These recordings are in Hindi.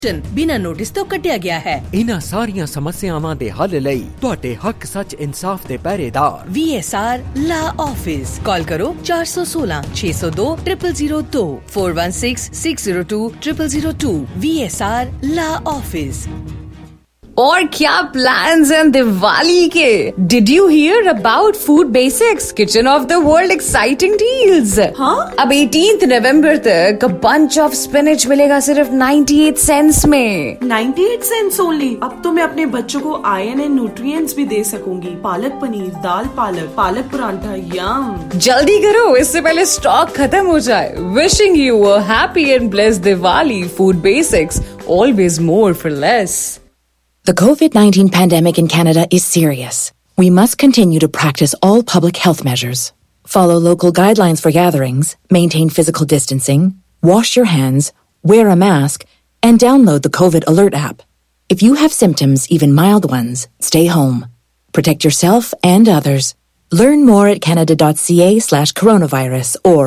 बिना नोटिस तो कटिया गया है। इन्हां सारियां समस्यावां दे हल लई तुहाडे हक सच इंसाफ दे पहरेदार VSR लॉ ऑफिस। कॉल करो 416 602 0002 416 602 0002। VSR law office. और क्या प्लान्स हैं दिवाली के? Did you hear about food basics kitchen of the world exciting deals? हाँ? अब 18 नवंबर तक बंच ऑफ स्पिनच मिलेगा सिर्फ 98 सेंट्स में। 98 सेंट्स ओनली। अब तो मैं अपने बच्चों को आयरन एंड न्यूट्रिएंट्स भी दे सकूंगी। पालक पनीर, दाल पालक, पालक परांठा, यम। जल्दी करो, इससे पहले स्टॉक खत्म हो जाए। Wishing you a happy and blessed Diwali. Food basics, always more for less. The COVID-19 pandemic in Canada is serious. We must continue to practice all public health measures. Follow local guidelines for gatherings, maintain physical distancing, wash your hands, wear a mask, and download the COVID Alert app. If you have symptoms, even mild ones, stay home. Protect yourself and others. Learn more at canada.ca/coronavirus or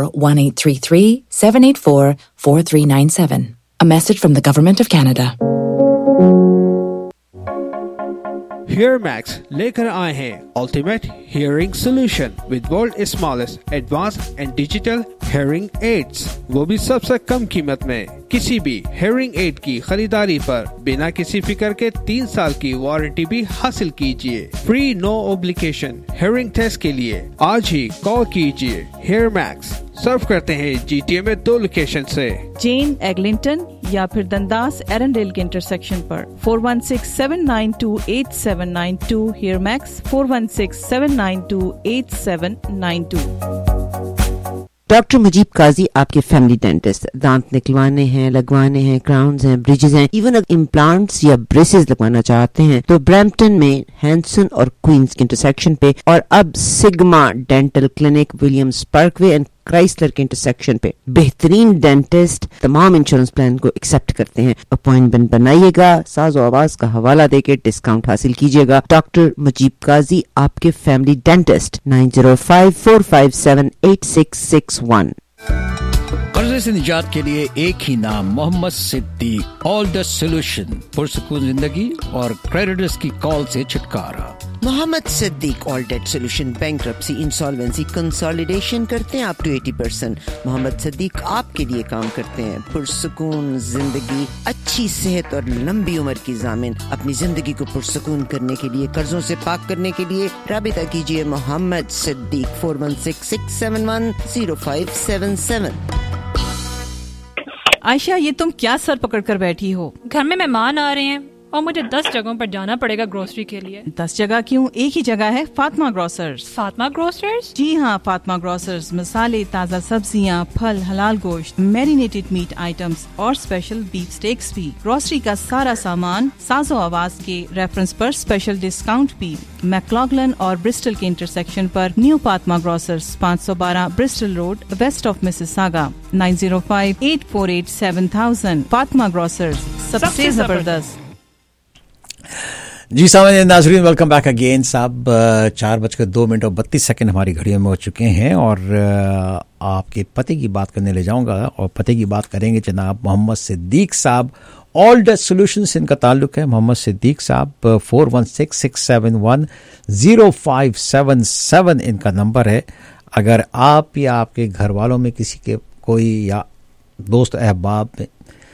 1-833-784-4397. A message from the Government of Canada. HearMax लेकर आए हैं Ultimate Hearing Solution with world smallest advanced and digital hearing aids, वो भी सबसे कम कीमत में। किसी भी hearing aid की खरीदारी पर बिना किसी फिक्र के 3 साल की वारंटी भी हासिल कीजिए। Free no obligation hearing test के लिए आज ही कॉल कीजिए। HearMax सर्व करते हैं GTA में 2 लोकेशन से, जेन एग्लिंटन या फिर दंदास एरंडेल के इंटरसेक्शन पर। 416-792-8792 HearMax 416-792-8792। डॉक्टर मुजीब काजी आपके फैमिली डेंटिस्ट। दांत निकलवाने हैं, लगवाने हैं, क्राउन्स हैं, ब्रिजेस हैं, इवन अगर इम्प्लांट्स या ब्रेसेस लगवाना चाहते हैं तो ब्रैम्पटन में हैंसन और क्वींस के इंटरसेक्शन पे, और अब sigma dental clinic Williams Parkway and Chrysler के इंटरसेक्शन पे बेहतरीन डेंटिस्ट तमाम इंश्योरेंस प्लान को एक्सेप्ट करते हैं। अपॉइंटमेंट बनाइएगा, साज़ो आवाज का हवाला देके डिस्काउंट हासिल कीजिएगा। डॉक्टर मुजीब काजी आपके फैमिली डेंटिस्ट। 9054578661। कर्जे से निजात के लिए एक ही नाम, Mohammad Siddiq. All the solution, पुरसुकून जिंदगी और क्रेडिटर्स की कॉल से छुटकारा। Mohammad Siddiq all debt solution, bankruptcy, insolvency, consolidation करते हैं अप टू 80%। मोहम्मद सिद्दीक आपके लिए काम करते हैं। पुरसुकून जिंदगी, अच्छी सेहत और लंबी उम्र की ज़ामिन। अपनी जिंदगी को पुरसुकून करने के लिए, कर्जों से पाक करने के लिए राबिता कीजिए मोहम्मद सिद्दीक 416-671-0577। आयशा, ये तुम क्या सर पकड़ कर बैठी हो? घर में मेहमान आ रहे हैं और मुझे 10 जगहों पर जाना पड़ेगा ग्रोसरी के लिए। 10 जगह क्यों? एक ही जगह है, फातिमा ग्रोसर्स। फातिमा ग्रोसर्स? जी हाँ, फातिमा ग्रोसर्स मसाले, ताज़ा सब्जियाँ, फल, हलाल गोश्त, मैरिनेटेड मीट आइटम्स और स्पेशल बीफ स्टेक्स भी। ग्रोसरी का सारा सामान साज़ो आवाज के रेफरेंस पर स्पेशल डिस्काउंट भी। मैक्लॉगलन और ब्रिस्टल के इंटरसेक्शन पर new Fatima grocers, 512 Bristol road, west of Mississauga. 9058487000। Fatima grocers, सबसे जबरदस्त। जी सामान्य नाज़रीन, वेलकम बैक अगेन। साहब 4:02 और 32 हमारी घड़ियों में हो चुके हैं और आपके पते की बात करने ले जाऊंगा और पते की बात करेंगे जनाब मोहम्मद सिद्दीक साहब। ऑल डेट सोल्यूशंस इनका ताल्लुक है। मोहम्मद सिद्दीक साहब 416-671-0577 इनका नंबर है। अगर आप या आपके घर वालों में किसी के कोई या दोस्त अहबाब में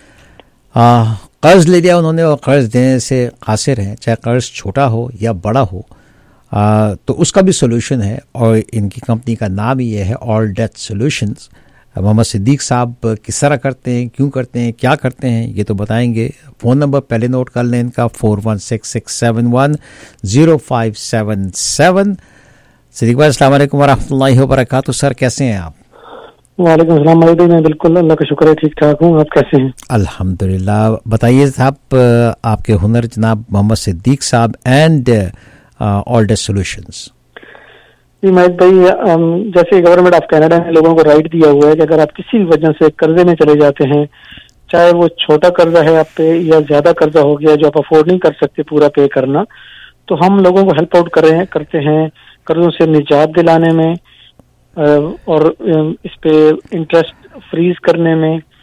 कर्ज ले लिया उन्होंने और कर्ज देने से कासिर हैं, चाहे कर्ज छोटा हो या बड़ा हो, तो उसका भी सोल्यूशन है और इनकी कंपनी का नाम ही ये है all debt solutions. Mohammad Siddiq साहब किस तरह करते हैं, क्यों करते हैं, क्या करते हैं, ये तो बताएंगे। फ़ोन नंबर पहले नोट कर लें इनका 416-671-0577। सिद्दीक भाई अस्सलाम वालेकुम वरहमतुल्लाहि वबरकातुहू। सर कैसे हैं आप? वालेकुम अस्सलाम। मैं बिल्कुल अल्लाह का शुक्र है ठीक ठाक हूँ। आप कैसे हैं? अल्हम्दुलिल्लाह। बताइए साहब आपके हुनर जनाब मोहम्मद सिद्दीक साहब एंड ऑल डेट सॉल्यूशंस। जी महेश भाई, जैसे गवर्नमेंट ऑफ कनाडा ने लोगों को राइट दिया हुआ है कि अगर आप किसी भी वजह से कर्जे में चले जाते हैं, चाहे वो छोटा कर्जा है आप पे या ज्यादा कर्जा हो गया जो आप अफोर्ड नहीं कर सकते पूरा पे करना, तो हम लोगों को हेल्प आउट करते हैं कर्जों से निजात दिलाने में और इस पे इंटरेस्ट फ्रीज करने में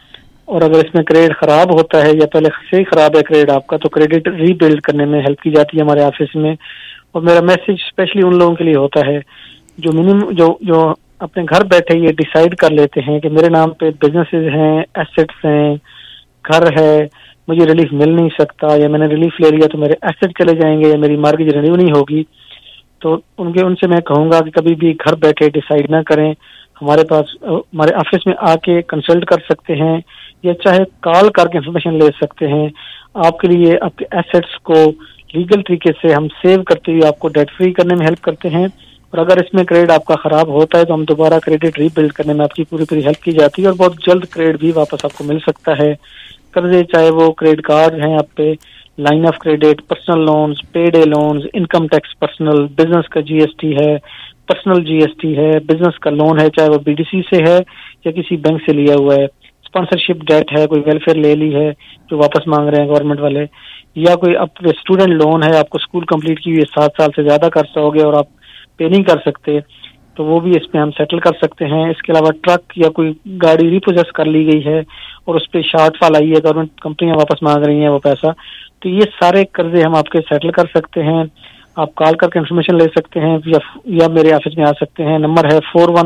और अगर इसमें क्रेडिट खराब होता है या पहले से ही खराब है क्रेडिट आपका, तो क्रेडिट रीबिल्ड करने में हेल्प की जाती है हमारे ऑफिस में। और मेरा मैसेज स्पेशली उन लोगों के लिए होता है जो मिनिमम जो अपने घर बैठे ये डिसाइड कर लेते हैं कि मेरे नाम पे बिजनेसेस हैं, एसेट्स हैं, घर है, मुझे रिलीफ मिल नहीं सकता, या मैंने रिलीफ ले लिया तो मेरे एसेट चले जाएंगे या मेरी मार्गेज रिन्यू नहीं होगी, तो उनसे मैं कहूंगा कि कभी भी घर बैठे डिसाइड ना करें। हमारे पास हमारे ऑफिस में आके कंसल्ट कर सकते हैं या चाहे कॉल करके इंफॉर्मेशन ले सकते हैं। आपके लिए आपके एसेट्स को लीगल तरीके से हम सेव करते हुए आपको डेट फ्री करने में हेल्प करते हैं। और अगर इसमें क्रेडिट आपका खराब होता है तो हम दोबारा क्रेडिट रीबिल्ड करने में आपकी पूरी हेल्प की जाती है और बहुत जल्द क्रेडिट भी वापस आपको मिल सकता है। कर्जे चाहे वो क्रेडिट कार्ड हैं आप पे, line of credit, personal loans, payday loans, income tax personal, business का जीएसटी है, पर्सनल जीएसटी है, बिजनेस का लोन है चाहे वो बीडीसी से है या किसी बैंक से लिया हुआ है, स्पॉन्सरशिप डेट है, कोई वेलफेयर ले ली है जो वापस मांग रहे हैं गवर्नमेंट वाले, या कोई अपने स्टूडेंट लोन है, आपको स्कूल कंप्लीट की हुई 7 साल से ज्यादा खर्चा हो गया और आप पे नहीं कर सकते, तो वो भी इसमें हम सेटल कर सकते हैं। इसके अलावा ट्रक या कोई गाड़ी रिपोजेस कर ली गई है और उस पर शॉर्टफॉल आई है, गवर्नमेंट कंपनियां वापस मांग रही हैं वो पैसा, तो ये सारे कर्जे हम आपके सेटल कर सकते हैं। आप कॉल करके इन्फॉर्मेशन ले सकते हैं या मेरे ऑफिस में आ सकते हैं। नंबर है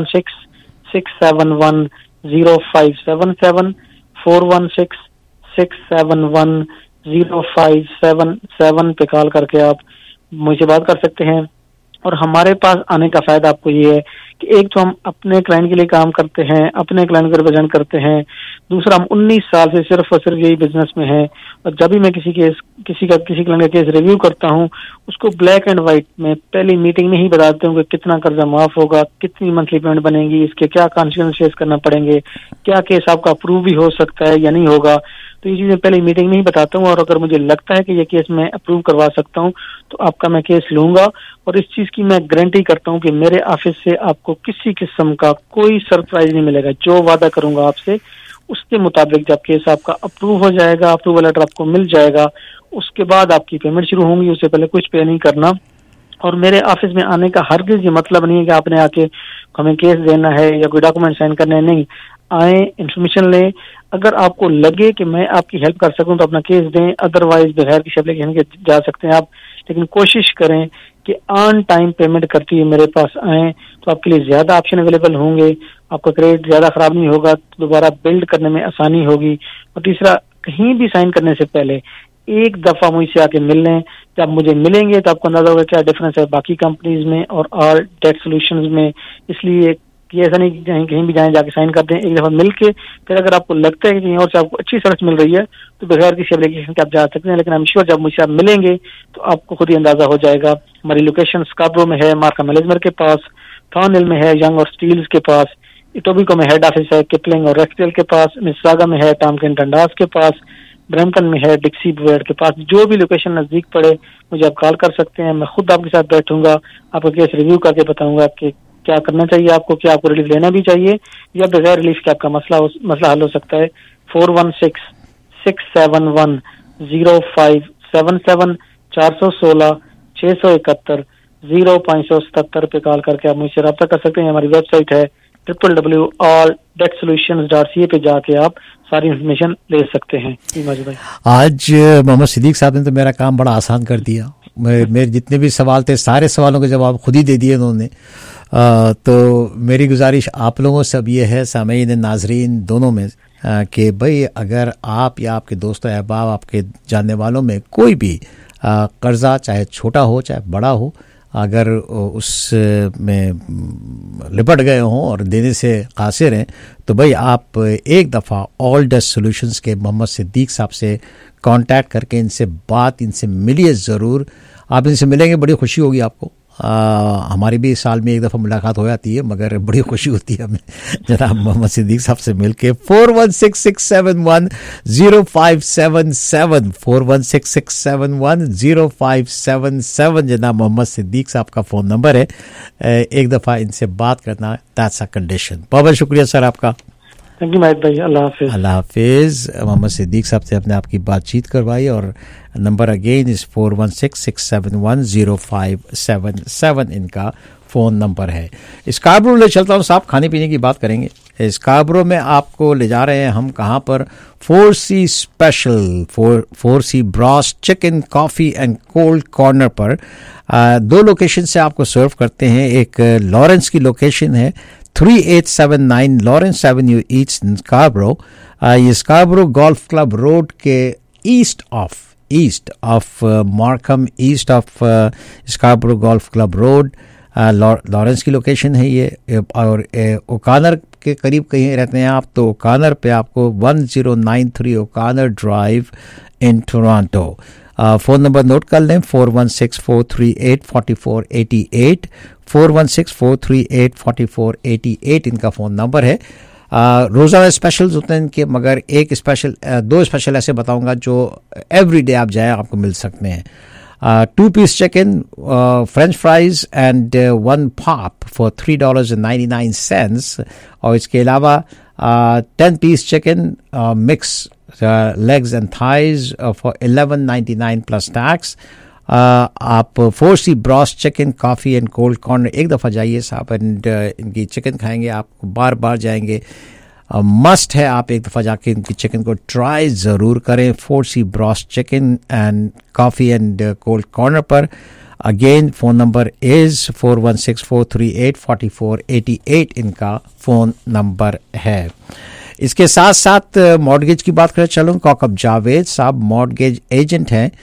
416-671-0577, 416-671-0577 पे कॉल करके आप मुझे बात कर सकते हैं। और हमारे पास आने का फायदा आपको ये है कि एक तो हम अपने क्लाइंट के लिए काम करते हैं, अपने क्लाइंट को रिप्रेजेंट करते हैं, दूसरा हम 19 साल से सिर्फ और सिर्फ यही बिजनेस में हैं। और जब भी मैं किसी क्लाइंट का केस रिव्यू करता हूँ उसको ब्लैक एंड व्हाइट में पहली मीटिंग में ही बताते हूँ कि कितना कर्जा माफ होगा, कितनी मंथली पेमेंट बनेगी, इसके क्या कॉन्सिक्वेंस फेस करना पड़ेंगे, क्या केस आपका अप्रूव भी हो सकता है या नहीं होगा, तो ये चीजें पहले मीटिंग में ही बताता हूँ। और अगर मुझे लगता है कि ये केस मैं अप्रूव करवा सकता हूँ तो आपका मैं केस लूंगा। और इस चीज की मैं गारंटी करता हूँ कि मेरे ऑफिस से आपको किसी किस्म का कोई सरप्राइज नहीं मिलेगा। जो वादा करूंगा आपसे उसके मुताबिक जब केस आपका अप्रूव हो जाएगा, अप्रूवल लेटर आपको मिल जाएगा, उसके बाद आपकी पेमेंट शुरू होंगी, उससे पहले कुछ पे नहीं करना। और मेरे ऑफिस में आने का हरगिज ये मतलब नहीं है कि आपने आके हमें केस देना है या कोई डॉक्यूमेंट साइन करने है, नहीं। आए, इन्फॉर्मेशन लें, अगर आपको लगे कि मैं आपकी हेल्प कर सकूं तो अपना केस दें, अदरवाइज बगैर किसी एप्लीकेशन के जा सकते हैं आप। लेकिन कोशिश करें कि ऑन टाइम पेमेंट करती हुए मेरे पास आए तो आपके लिए ज्यादा ऑप्शन अवेलेबल होंगे, आपका क्रेडिट ज्यादा खराब नहीं होगा, दोबारा बिल्ड करने में आसानी होगी। और तीसरा, कहीं भी साइन करने से पहले एक दफा मुझसे आके मिल लें। जब मुझे मिलेंगे तो आपको अंदाजा होगा क्या डिफरेंस है बाकी कंपनीज में और ऑल डेट सॉल्यूशंस में। इसलिए ये ऐसा नहीं कि कहीं भी जाएं जाके साइन कर दें, एक दफा मिलके फिर अगर आपको लगता है कि कहीं और से आपको अच्छी सर्विस मिल रही है तो बगैर किसी एप्लीकेशन के आप जा सकते हैं। लेकिन आई एम श्योर जब मुझसे आप मिलेंगे तो आपको खुद ही अंदाजा हो जाएगा। हमारी लोकेशन स्कार्बरो में है, मार्का मैलेजमर के पास, थॉर्नहिल में है, यंग और स्टील्स के पास, इटोबिको में हेड ऑफिस है, किपलिंग और रेक्सडेल के पास, मिसिसागा में है, टॉमकिन डंडास के पास, ब्रैम्पटन में है, डिक्सी बुएट के पास। जो भी लोकेशन नजदीक पड़े मुझे आप कॉल कर सकते हैं। मैं खुद आपके साथ बैठूंगा, आपका केस रिव्यू करके बताऊंगा कि क्या करना चाहिए आपको, क्या आपको रिलीफ लेना भी चाहिए या बगैर रिलीफ के आपका मसला हल हो सकता है। 416-671-0577, 416-671-0577 पे कॉल करके आप मुझसे रब्ता कर सकते हैं। हमारी वेबसाइट है www.alldebtsolutions.ca पे जाके आप सारी इन्फॉर्मेशन ले सकते हैं। भाई आज मोहम्मद सिद्दीक साहब ने तो मेरा काम बड़ा आसान कर दिया। मेरे जितने भी सवाल थे सारे सवालों के जवाब खुद ही दे दिए उन्होंने। तो मेरी गुजारिश आप लोगों से अब ये है, सामीन नाजरीन दोनों में, कि भाई अगर आप या आपके दोस्तों अहबाब, आपके जानने वालों में कोई भी कर्जा चाहे छोटा हो चाहे बड़ा हो, अगर उस में लिपट गए हों और देने से कासिर हैं, तो भाई आप एक दफ़ा ऑल डेट सॉल्यूशंस के मोहम्मद सिद्दीक साहब से कांटेक्ट करके इनसे मिलिए ज़रूर। आप इनसे मिलेंगे, बड़ी खुशी होगी आपको। हमारी भी साल में एक दफ़ा मुलाकात हो जाती है, मगर बड़ी खुशी होती है हमें जनाब मोहम्मद सिद्दीक साहब से मिलके। 416-671-0577, 416-671-0577 जनाब मोहम्मद सिद्दीक साहब का फ़ोन नंबर है। एक दफ़ा इनसे बात करना, दैट्स अ कंडीशन। बहुत शुक्रिया सर आपका। थैंक यू माहिद भाई, अल्लाह हाफिज। अल्लाह हाफिज। मोहम्मद सिद्दीक साहब से अपने आपकी बातचीत करवाई और नंबर अगेन इज 416-671-0577 इनका फ़ोन नंबर है। स्कार्बरो ले चलता हूँ साहब, खाने पीने की बात करेंगे। स्कार्बरो में आपको ले जा रहे हैं हम कहाँ पर, 4C special, 4C Bros chicken coffee and cold corner पर। 2 लोकेशन से आपको सर्व करते हैं। एक लॉरेंस की लोकेशन है 3879 लॉरेंस एवेन्यू ईस्ट स्कार्बरो। ये स्कार्बरो गोल्फ क्लब रोड के east of Markham, east of Scarborough golf club road, Lawrence की लोकेशन है ये। और ओकानर के करीब कहीं रहते हैं आप तो ओकानर पे आपको 1093 O'Connor drive in Toronto. Phone number note कर लें, 4164384488, 4164384488 इनका फ़ोन नंबर है। रोज़ाना स्पेशल्स होते हैं इनके, मगर एक स्पेशल, 2 स्पेशल ऐसे बताऊंगा जो एवरीडे आप जाएं आपको मिल सकते हैं। 2 piece chicken, French fries and 1 pop for $3.99। और इसके अलावा 10 piece chicken mix legs and thighs for $11.99 plus tax। आप 4C Bros chicken coffee and cold corner एक दफ़ा जाइए साहब, एंड इनकी चिकन खाएंगे आपको बार बार जाएंगे। मस्ट है आप एक दफ़ा जाके इनकी चिकन को ट्राई ज़रूर करें। 4C Bros chicken and coffee and cold corner पर। अगेन फ़ोन नंबर इज़ 4164384488 इनका फ़ोन नंबर है। इसके साथ साथ मॉर्गेज की बात करें चलूँ, कॉकब जावेद साहब मॉर्गेज एजेंट हैं।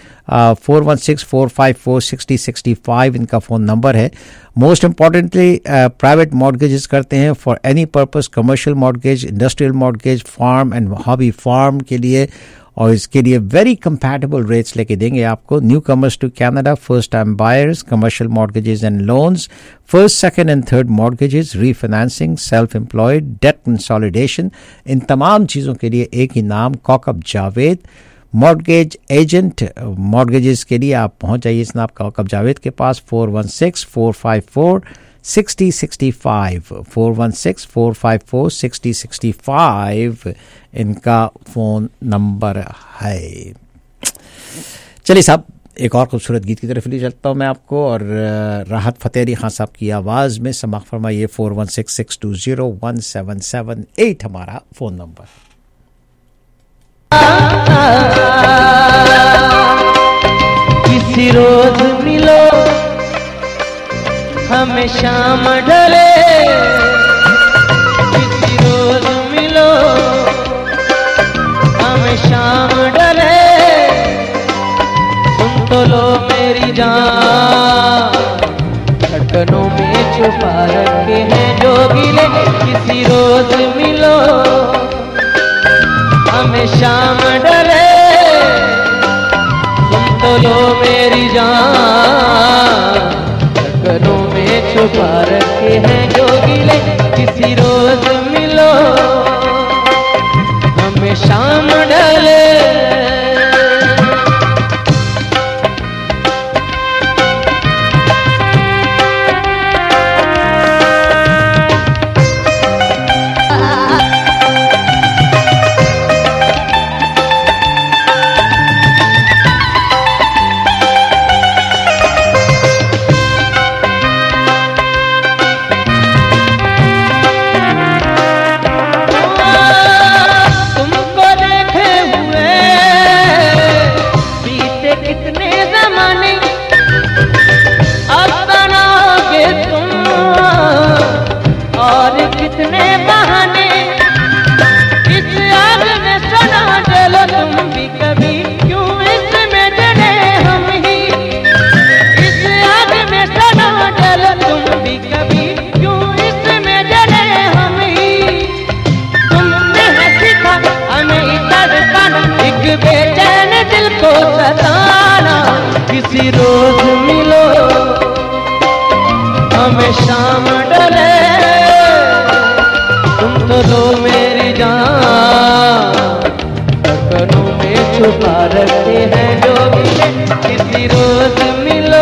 4164546065 इनका फ़ोन नंबर है। मोस्ट इम्पॉर्टेंटली प्राइवेट मॉर्गेजेस करते हैं for any purpose, commercial mortgage, industrial mortgage, farm and hobby farm के लिए, और इसके लिए वेरी कंपैटिबल रेट्स लेके देंगे आपको। Newcomers to Canada, first time buyers, commercial mortgages and loans, first, second and third mortgages, refinancing, self employed, debt consolidation, इन तमाम चीज़ों के लिए एक ही नाम, Kaukab Javed mortgage agent. Mortgages के लिए आप पहुंच जाइए जनाब कॉकब जावेद के पास। 4164546065, 4164546065 इनका फ़ोन नंबर है। चलिए साहब, एक और खूबसूरत गीत की तरफ ले चलता हूँ मैं आपको, और राहत फ़तेह अली खान साहब की आवाज़ में समाअत फरमाइए। 4166201778 हमारा फ़ोन नंबर। किसी रोज मिलो हमें शाम ढले, किसी रोज मिलो हमें शाम ढले, सुन तो लो मेरी जान धड़कनों में छुपा रखे हैं जो गिले। किसी रोज मिलो हमें शाम डरे, सुन तो लो मेरी जान धड़कनों में छुपा रखे हैं जो गिले। किसी रोज मिलो हमें शाम डरे। बेचैन दिल को सताना, किसी रोज मिलो हमें शाम डले, तुम तो लो मेरी जान धड़कनों में छुपा रखे हैं जो मिले। किसी रोज मिलो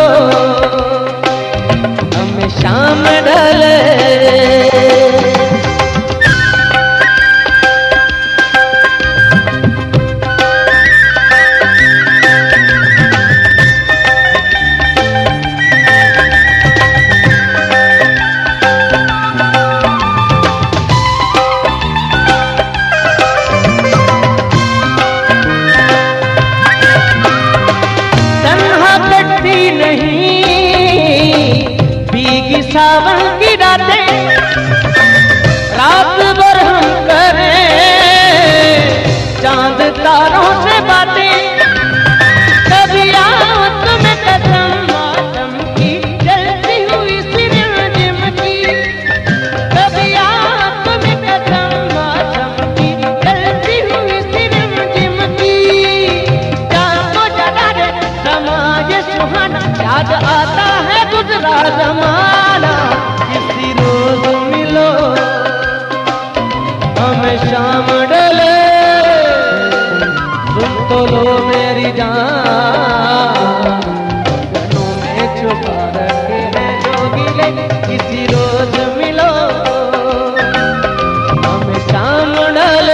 हमें शाम डले। निछावन की रातें रात भर हम करें चांद तारों से बातें कभी आवत में कसम आदम की जलती हुई सिरंजिम की कभी आवत में कसम आदम की जलती हुई सिरंजिम की चांद को जगा दे समाज सुहाना याद आता है गुजरा जमाना किसी रोज मिलो हमें शाम डले सुन तो लो मेरी जान गनों में छुपा रखे हैं जो गिले किसी रोज मिलो हमें शाम डले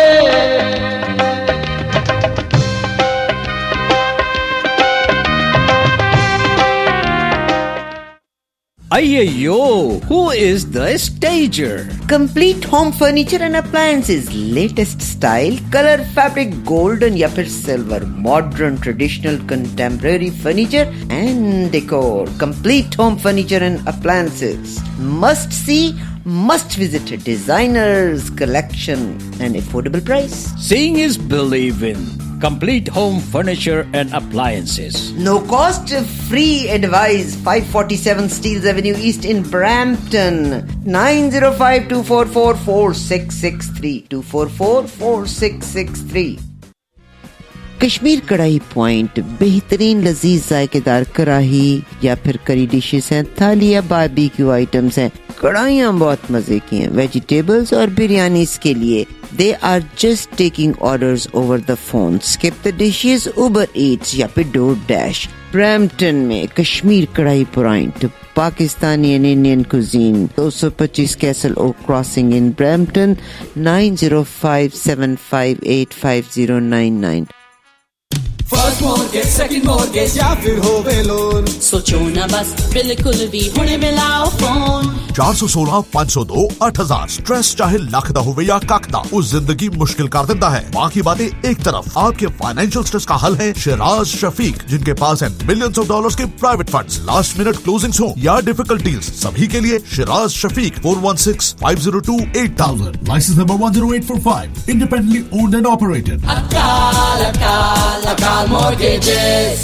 Ayyo, who is the stager? Complete home furniture and appliances, latest style, color, fabric, golden या फिर silver, modern, traditional, contemporary furniture and decor. Complete home furniture and appliances. Must see, must visit. Designers collection and affordable price. Seeing is believing. Complete home furniture and appliances. No cost, free advice. 547 Steeles Avenue East in Brampton. 905-244-4663. 244-4663. Kashmir Kadhai point बेहतरीन लजीज जायकेदार कढ़ाई या फिर करी डिशेस हैं, थाली या बारबेक्यू आइटम्स हैं, कढ़ाइयाँ बहुत मजे की हैं, वेजिटेबल्स और बिरयानीज के लिए they are just taking orders over the phone. Skip the dishes, Uber Eats या फिर डोर डैश. ब्रैम्पटन में Kashmir Kadhai point, Pakistani and Indian cuisine, 225 castle oak crossing in Brampton. 9057585099. First mortgage, second mortgage या फिर होवे लोन, सोचो ना बस बिल्कुल भी हुणे मिलाओ फोन. 416-502-8000. स्ट्रेस चाहे लख दा होवे या कख दा, उस जिंदगी मुश्किल कर देता है. बाकी बातें एक तरफ, आपके फाइनेंशियल स्ट्रेस का हल है शिराज शफीक, जिनके पास है मिलियंस ऑफ डॉलर्स के private funds, last minute closings हो या डिफिकल्ट डील्स, सभी के लिए Shiraz Shafiq. 416-502-8000. License number 10845. Independently owned and operated. Akal Mortgages.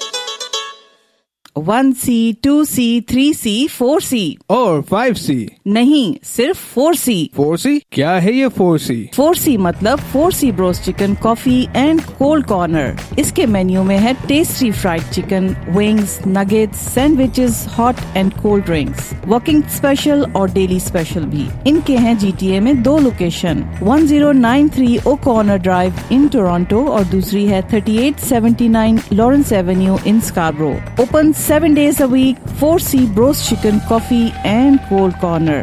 1C, 2C, 3C, 4C और 5C नहीं, सिर्फ 4C. 4C क्या है ये 4C? 4C मतलब 4C broast chicken, coffee and cold corner. इसके मेन्यू में है tasty fried chicken, wings, nuggets, sandwiches, hot and cold drinks, working special और डेली स्पेशल भी. इनके हैं GTA में 2 लोकेशन, 1093 O'Connor drive in Toronto और दूसरी है 3879 Lawrence avenue in Scarborough. Open 7 days a week. 4C Bros Chicken, Coffee and Cold Corner.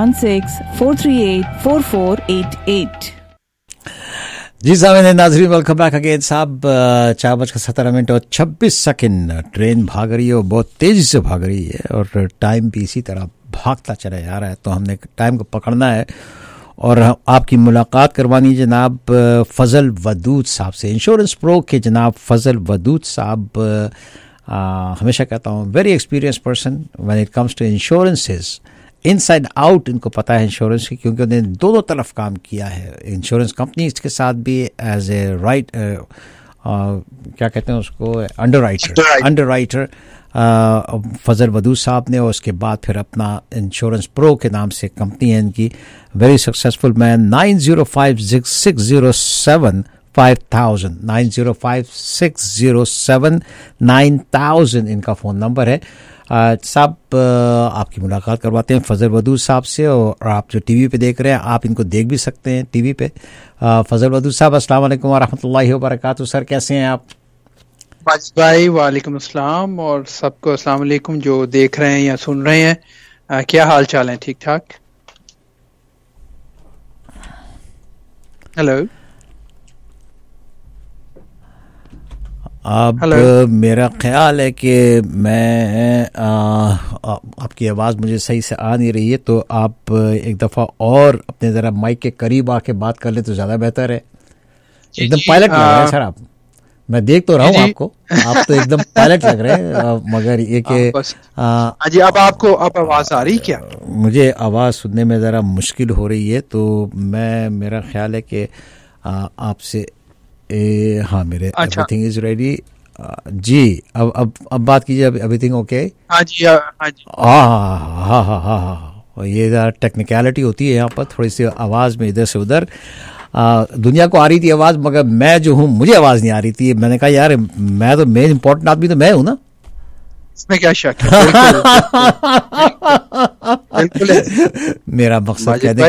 416-438-4488. जी साहब नाजरीन, वेलकम बैक अगेन. साहब 4:17 और 26 ट्रेन भाग रही है और बहुत तेजी से भाग रही है और टाइम भी इसी तरह भागता चला जा रहा है, तो हमने टाइम को पकड़ना है और आपकी मुलाकात करवानी जनाब फजल वदूद साहब से, इंश्योरेंस प्रो के जनाब फजल वदूद साहब. हमेशा कहता हूँ very experience person when it comes to insurances, inside out इनको पता है इंश्योरेंस की, क्योंकि उन्होंने दोनों तरफ काम किया है, इंश्योरेंस कंपनी के साथ भी एज ए क्या कहते हैं उसको, अंडरराइटर फजल वदूद साहब ने, और उसके बाद फिर अपना इंश्योरेंस प्रो के नाम से कंपनी है इनकी. Very successful man. 905607 5000 905607 इनका फ़ोन नंबर है. साहब आपकी मुलाकात करवाते हैं फजल वदूद साहब से, और आप जो टीवी पे देख रहे हैं आप इनको देख भी सकते हैं टीवी पे. फजल वदूद साहब अस्सलाम वालेकुम व रहमतुल्लाहि व बरकातहू. सर कैसे हैं आप? भाई वालेकुम अस्सलाम और सबको अस्सलाम वालेकुम जो देख रहे हैं या सुन रहे हैं. क्या हाल चाल है? ठीक ठाक. हेलो. अब मेरा ख्याल है कि मैं आपकी आवाज़ मुझे सही से आ नहीं रही है, तो आप एक दफ़ा और अपने ज़रा माइक के करीब आके बात कर ले तो ज़्यादा बेहतर है. एकदम पायलट लग रहे हैं सर आप, मैं देख तो रहा हूँ आपको, आप तो एकदम पायलट लग रहे हैं, मगर ये कि जी अब आपको अब आवाज आ रही क्या? मुझे आवाज सुनने में जरा मुश्किल हो रही है, तो मेरा ख्याल है कि आपसे हाँ मेरे एवरीथिंग इज रेडी जी। अब बात कीजिए, एवरीथिंग ओके? हाँ जी हाँ जी हाँ, ये टेक्निकलिटी होती है यहाँ पर, थोड़ी सी आवाज में इधर से उधर। दुनिया को आ रही थी आवाज, मगर मैं जो हूँ मुझे आवाज नहीं आ रही थी। मैंने कहा यार मैं तो मेन इंपॉर्टेंट आदमी तो मैं हूँ ना, इसमें क्या शक है? बिल्कुल। मेरा मकसद कहने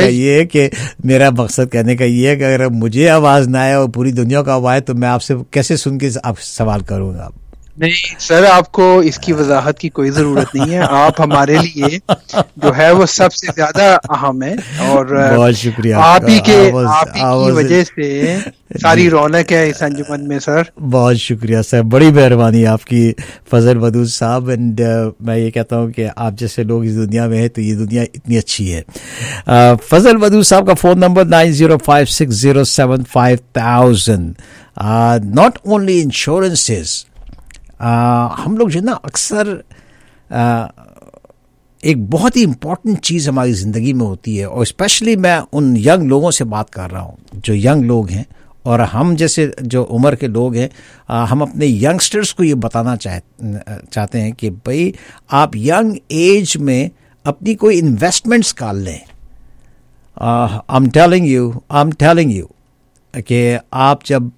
का ये है कि अगर मुझे आवाज ना आए और पूरी दुनिया को आवाज, तो मैं आपसे कैसे सुन के आप सवाल करूंगा? नहीं सर, आपको इसकी वजाहत की कोई जरूरत नहीं है। आप हमारे लिए जो है वो सबसे ज्यादा अहम है, और बहुत शुक्रिया। आप ही की वजह से सारी रौनक है इस अंजुमन में सर। बहुत शुक्रिया सर, बड़ी मेहरबानी आपकी फजल वदूद साहब। एंड मैं ये कहता हूँ कि आप जैसे लोग इस दुनिया में हैं तो ये दुनिया इतनी अच्छी है। फजल वदूद साहब का phone number 9056075000। Not only insurances, हम लोग जो ना अक्सर एक बहुत ही इम्पॉर्टेंट चीज़ हमारी ज़िंदगी में होती है, और स्पेशली मैं उन यंग लोगों से बात कर रहा हूँ जो यंग लोग हैं, और हम जैसे जो उम्र के लोग हैं, हम अपने यंगस्टर्स को ये बताना चाहते हैं कि भाई आप यंग एज में अपनी कोई इन्वेस्टमेंट्स कर लें। आई एम टेलिंग यू कि आप जब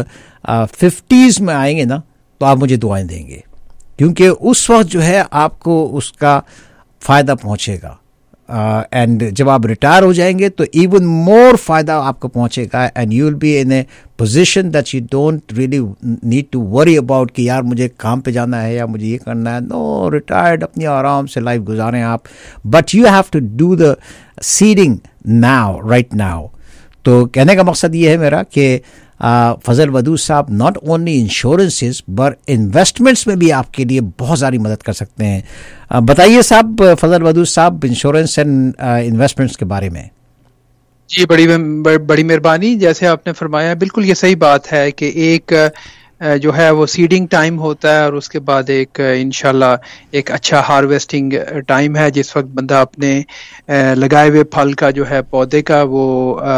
50s में आएंगे ना, तो आप मुझे दुआएं देंगे, क्योंकि उस वक्त जो है आपको उसका फ़ायदा पहुंचेगा। एंड जब आप रिटायर हो जाएंगे तो इवन मोर फ़ायदा आपको पहुंचेगा, and you will be in a position that you don't really need to worry about कि यार मुझे काम पे जाना है या मुझे ये करना है। नो, रिटायर्ड अपनी आराम से लाइफ गुजारें आप, but you have to do the seeding now, right now. तो कहने का मकसद ये है मेरा कि फजल वदूद साहब not only insurances but investments में भी आपके लिए बहुत सारी मदद कर सकते हैं। बताइए साहब, फजल वदूद साहब, इंश्योरेंस एंड इन्वेस्टमेंट्स के बारे में। जी बड़ी मेहरबानी। जैसे आपने फरमाया, बिल्कुल ये सही बात है कि एक जो है वो सीडिंग टाइम होता है, और उसके बाद एक इंशाल्लाह एक अच्छा हार्वेस्टिंग टाइम है, जिस वक्त बंदा अपने लगाए हुए फल का जो है पौधे का वो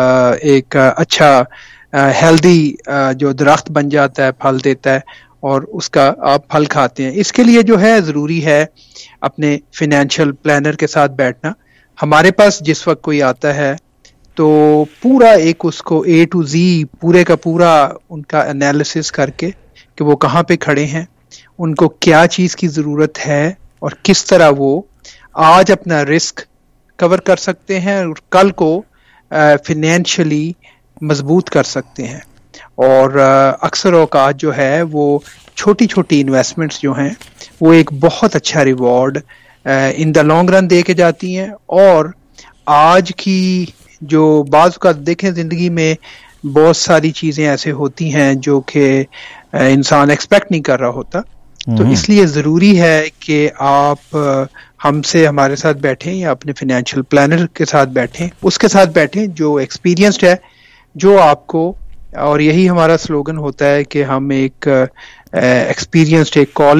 एक अच्छा हेल्दी जो दरख्त बन जाता है, फल देता है, और उसका आप फल खाते हैं। इसके लिए जो है ज़रूरी है अपने फिनेंशियल प्लानर के साथ बैठना। हमारे पास जिस वक्त कोई आता है तो पूरा एक उसको A to Z पूरे का पूरा उनका एनालिसिस करके कि वो कहाँ पे खड़े हैं, उनको क्या चीज़ की ज़रूरत है, और किस तरह वो आज अपना रिस्क कवर कर सकते हैं और कल को फिनेंशियली मजबूत कर सकते हैं। और अक्सर औकात जो है वो छोटी छोटी इन्वेस्टमेंट्स जो हैं वो एक बहुत अच्छा reward in the long run दे के जाती हैं। और आज की जो बाज़ का देखें, ज़िंदगी में बहुत सारी चीज़ें ऐसे होती हैं जो कि इंसान एक्सपेक्ट नहीं कर रहा होता, तो इसलिए ज़रूरी है कि आप हमसे हमारे साथ बैठें या अपने फाइनेंशियल प्लानर के साथ बैठें, उसके साथ बैठें जो एक्सपीरियंस्ड है, जो आपको, और यही हमारा स्लोगन होता है कि हम एक एक्सपीरियंस्ड,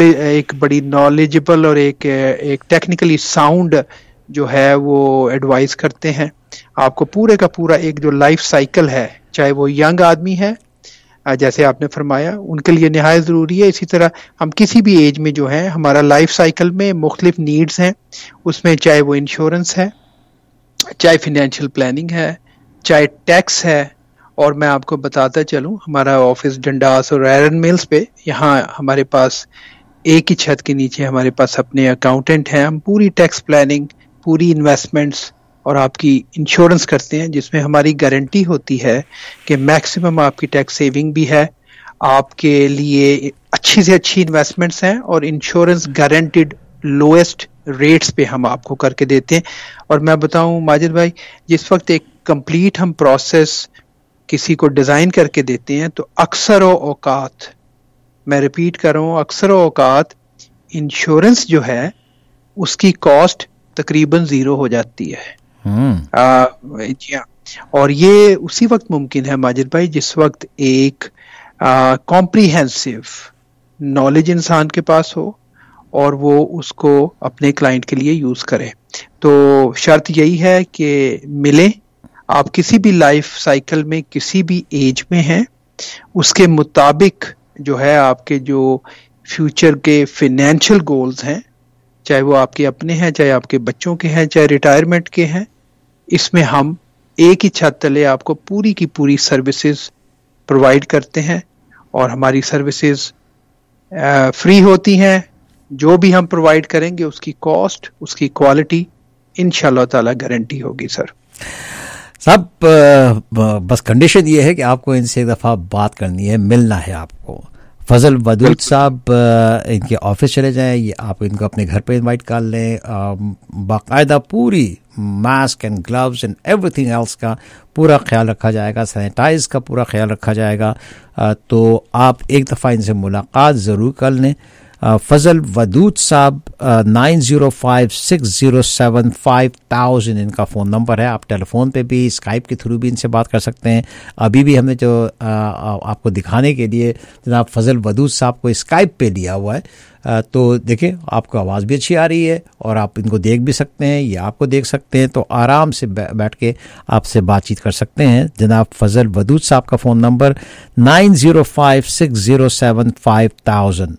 एक बड़ी नॉलेजेबल और एक टेक्निकली साउंड जो है वो एडवाइस करते हैं आपको। पूरे का पूरा एक जो लाइफ साइकिल है, चाहे वो यंग आदमी है जैसे आपने फरमाया, उनके लिए निहायत ज़रूरी है। इसी तरह हम किसी भी एज में जो है, हमारा लाइफ साइकिल में मुख्तलिफ नीड्स हैं, उसमें चाहे वो इंश्योरेंस है, चाहे फिनेंशियल प्लानिंग है, चाहे टैक्स है। और मैं आपको बताता चलूं, हमारा ऑफिस डंडास और आयरन मिल्स पे, यहाँ हमारे पास एक ही छत के नीचे हमारे पास अपने अकाउंटेंट हैं। हम पूरी टैक्स प्लानिंग, पूरी इन्वेस्टमेंट्स और आपकी इंश्योरेंस करते हैं, जिसमें हमारी गारंटी होती है कि मैक्सिमम आपकी टैक्स सेविंग भी है, आपके लिए अच्छी से अच्छी इन्वेस्टमेंट्स हैं, और इंश्योरेंस गारंटीड लोएस्ट रेट्स पे हम आपको करके देते हैं। और मैं बताऊं माजिद भाई, जिस वक्त एक कंप्लीट हम प्रोसेस किसी को डिज़ाइन करके देते हैं, तो अक्सर औकात, मैं रिपीट कर रहा हूँ, अक्सर औकात इंश्योरेंस जो है उसकी कॉस्ट तकरीबन 0 हो जाती है। जी हाँ, और ये उसी वक्त मुमकिन है माजिद भाई जिस वक्त एक कॉम्प्रिहेंसिव नॉलेज इंसान के पास हो और वो उसको अपने क्लाइंट के लिए यूज करे। तो शर्त यही है कि मिले, आप किसी भी लाइफ साइकिल में किसी भी एज में हैं, उसके मुताबिक जो है आपके जो फ्यूचर के फिनेंशियल गोल्स हैं, चाहे वो आपके अपने हैं, चाहे आपके बच्चों के हैं, चाहे रिटायरमेंट के हैं, इसमें हम एक ही छत तले आपको पूरी की पूरी सर्विसेज प्रोवाइड करते हैं और हमारी सर्विसेज फ्री होती हैं। जो भी हम प्रोवाइड करेंगे उसकी कॉस्ट, उसकी क्वालिटी इंशाल्लाह ताला गारंटी होगी। सर साहब बस कंडीशन ये है कि आपको इनसे एक दफ़ा बात करनी है, मिलना है आपको। फजल वदूद साहब इनके ऑफिस चले जाएं, आप इनको अपने घर पे इनवाइट कर लें। बाकायदा पूरी mask and gloves and everything else का पूरा ख्याल रखा जाएगा, सैनिटाइज का पूरा ख्याल रखा जाएगा। तो आप एक दफ़ा इनसे मुलाकात ज़रूर कर लें। फजल वदूद साहब 9056075000 इनका फ़ोन नंबर है। आप टेलीफोन पे भी, स्काइप के थ्रू भी इनसे बात कर सकते हैं। अभी भी हमने जो आपको दिखाने के लिए जनाब फजल वदूद साहब को स्काइप पे लिया हुआ है, तो देखिए आपको आवाज़ भी अच्छी आ रही है और आप इनको देख भी सकते हैं, ये आपको देख सकते हैं, तो आराम से बैठ के आपसे बातचीत कर सकते हैं। जनाब फजल वदूद साहब का फ़ोन नंबर 9056075000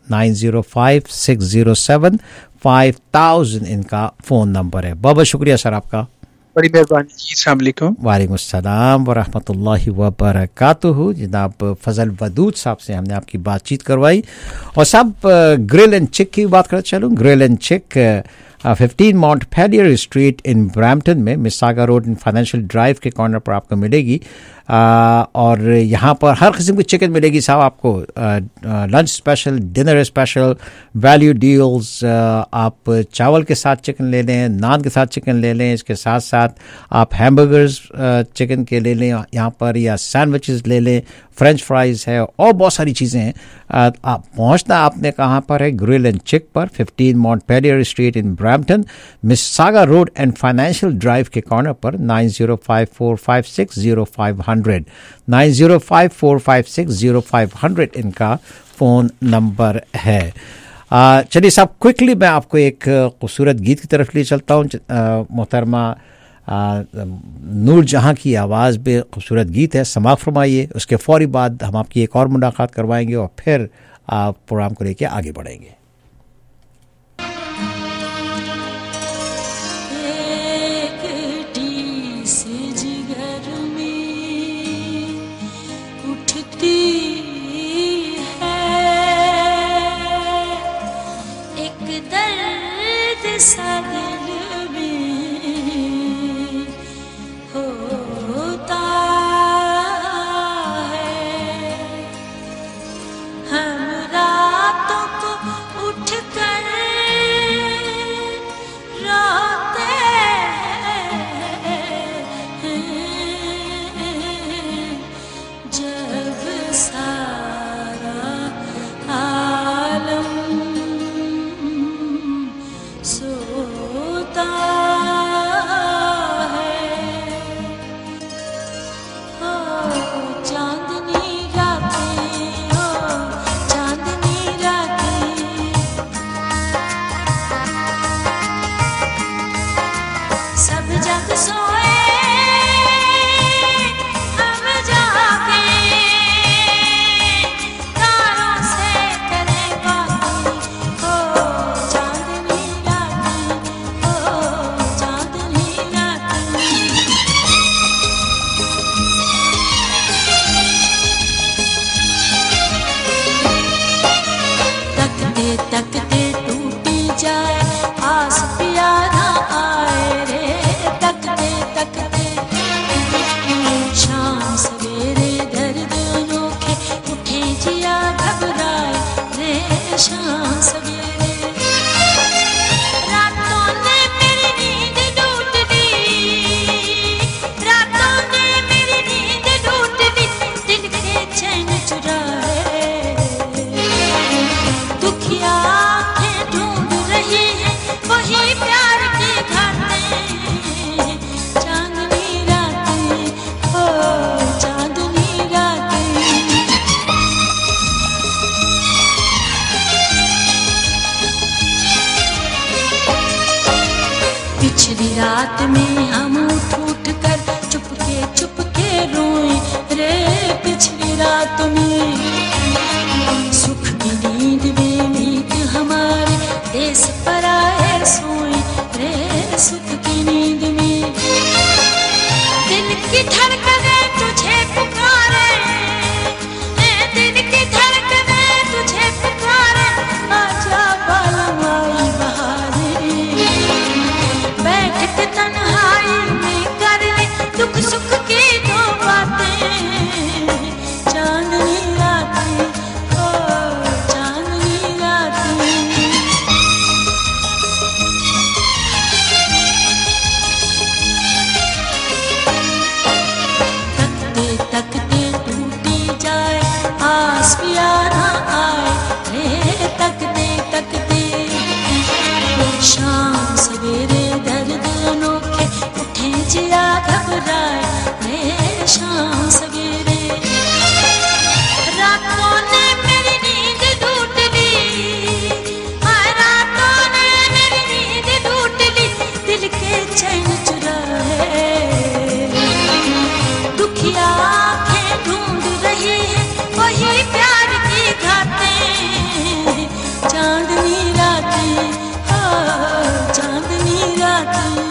9056075000 इनका फ़ोन नंबर है। बहुत बहुत शुक्रिया सर आपका, बड़ी मेहरबानी जी। अस्सलाम वालेकुम। वालेकुम अस्सलाम व रहमतुल्लाहि व बरकातुहू। जनाब फजल वदूद साहब से हमने आपकी बातचीत करवाई। और साहब ग्रिल एंड चिक की बात कर चलूँ। ग्रिल एंड चिक 15 मॉन्टपेलियर स्ट्रीट इन ब्रैम्पटन में Mississauga road in financial drive के कॉर्नर पर आपको मिलेगी। और यहाँ पर हर किस्म की चिकन मिलेगी साहब आपको। Lunch special, dinner special, value deals. आप चावल के साथ चिकन ले लें, नान के साथ चिकन ले लें, इसके साथ साथ आप हैमबर्गर्स चिकन के ले लें यहाँ पर, या सैंडविचेस ले लें, फ्रेंच फ्राइज है और बहुत सारी चीज़ें हैं। आप पहुँचना आपने कहाँ पर है? ग्रिल एंड चिक पर 15 Montpellier street in Brampton, Mississauga road and financial drive के कॉर्नर पर। 9054560500 9054560500 इनका फ़ोन नंबर है। चलिए साहब, क्विकली मैं आपको एक खूबसूरत गीत की तरफ ले चलता हूँ। मोहतरमा नूर जहाँ की आवाज़ में खूबसूरत गीत है, समाअत फरमाइए। उसके फौरी बाद हम आपकी एक और मुलाकात करवाएंगे और फिर आप प्रोग्राम को लेकर आगे बढ़ेंगे। दुखिया रात में हम उठ कर चुपके रोए रे पिछली रात में सुख की नींद में नींद हमारे देश पर आए सोए रे सुख की नींद में दिल की धड़कने तुझे पुकारे दिल की धड़कने तुझे पुकारे आजा बालम आई बहारे बैठ के तन्हाई में कर ले दुख सुख की दो बातें चांदनी रातें ओ चांदनी रातें तकते टूटी जाए आस भी आना आए रे तकते शाम सवेरे दर्द अनोखे उठे जिया घबराए रे शाम सवेरे रातों ने मेरी नींद लूट ली रातों ने मेरी नींद लूट ली दिल के चैन चुराए दुखिया आंखें ढूंढ रही है वही प्यार की घाटें चांदनी रातें चांदनी रातें।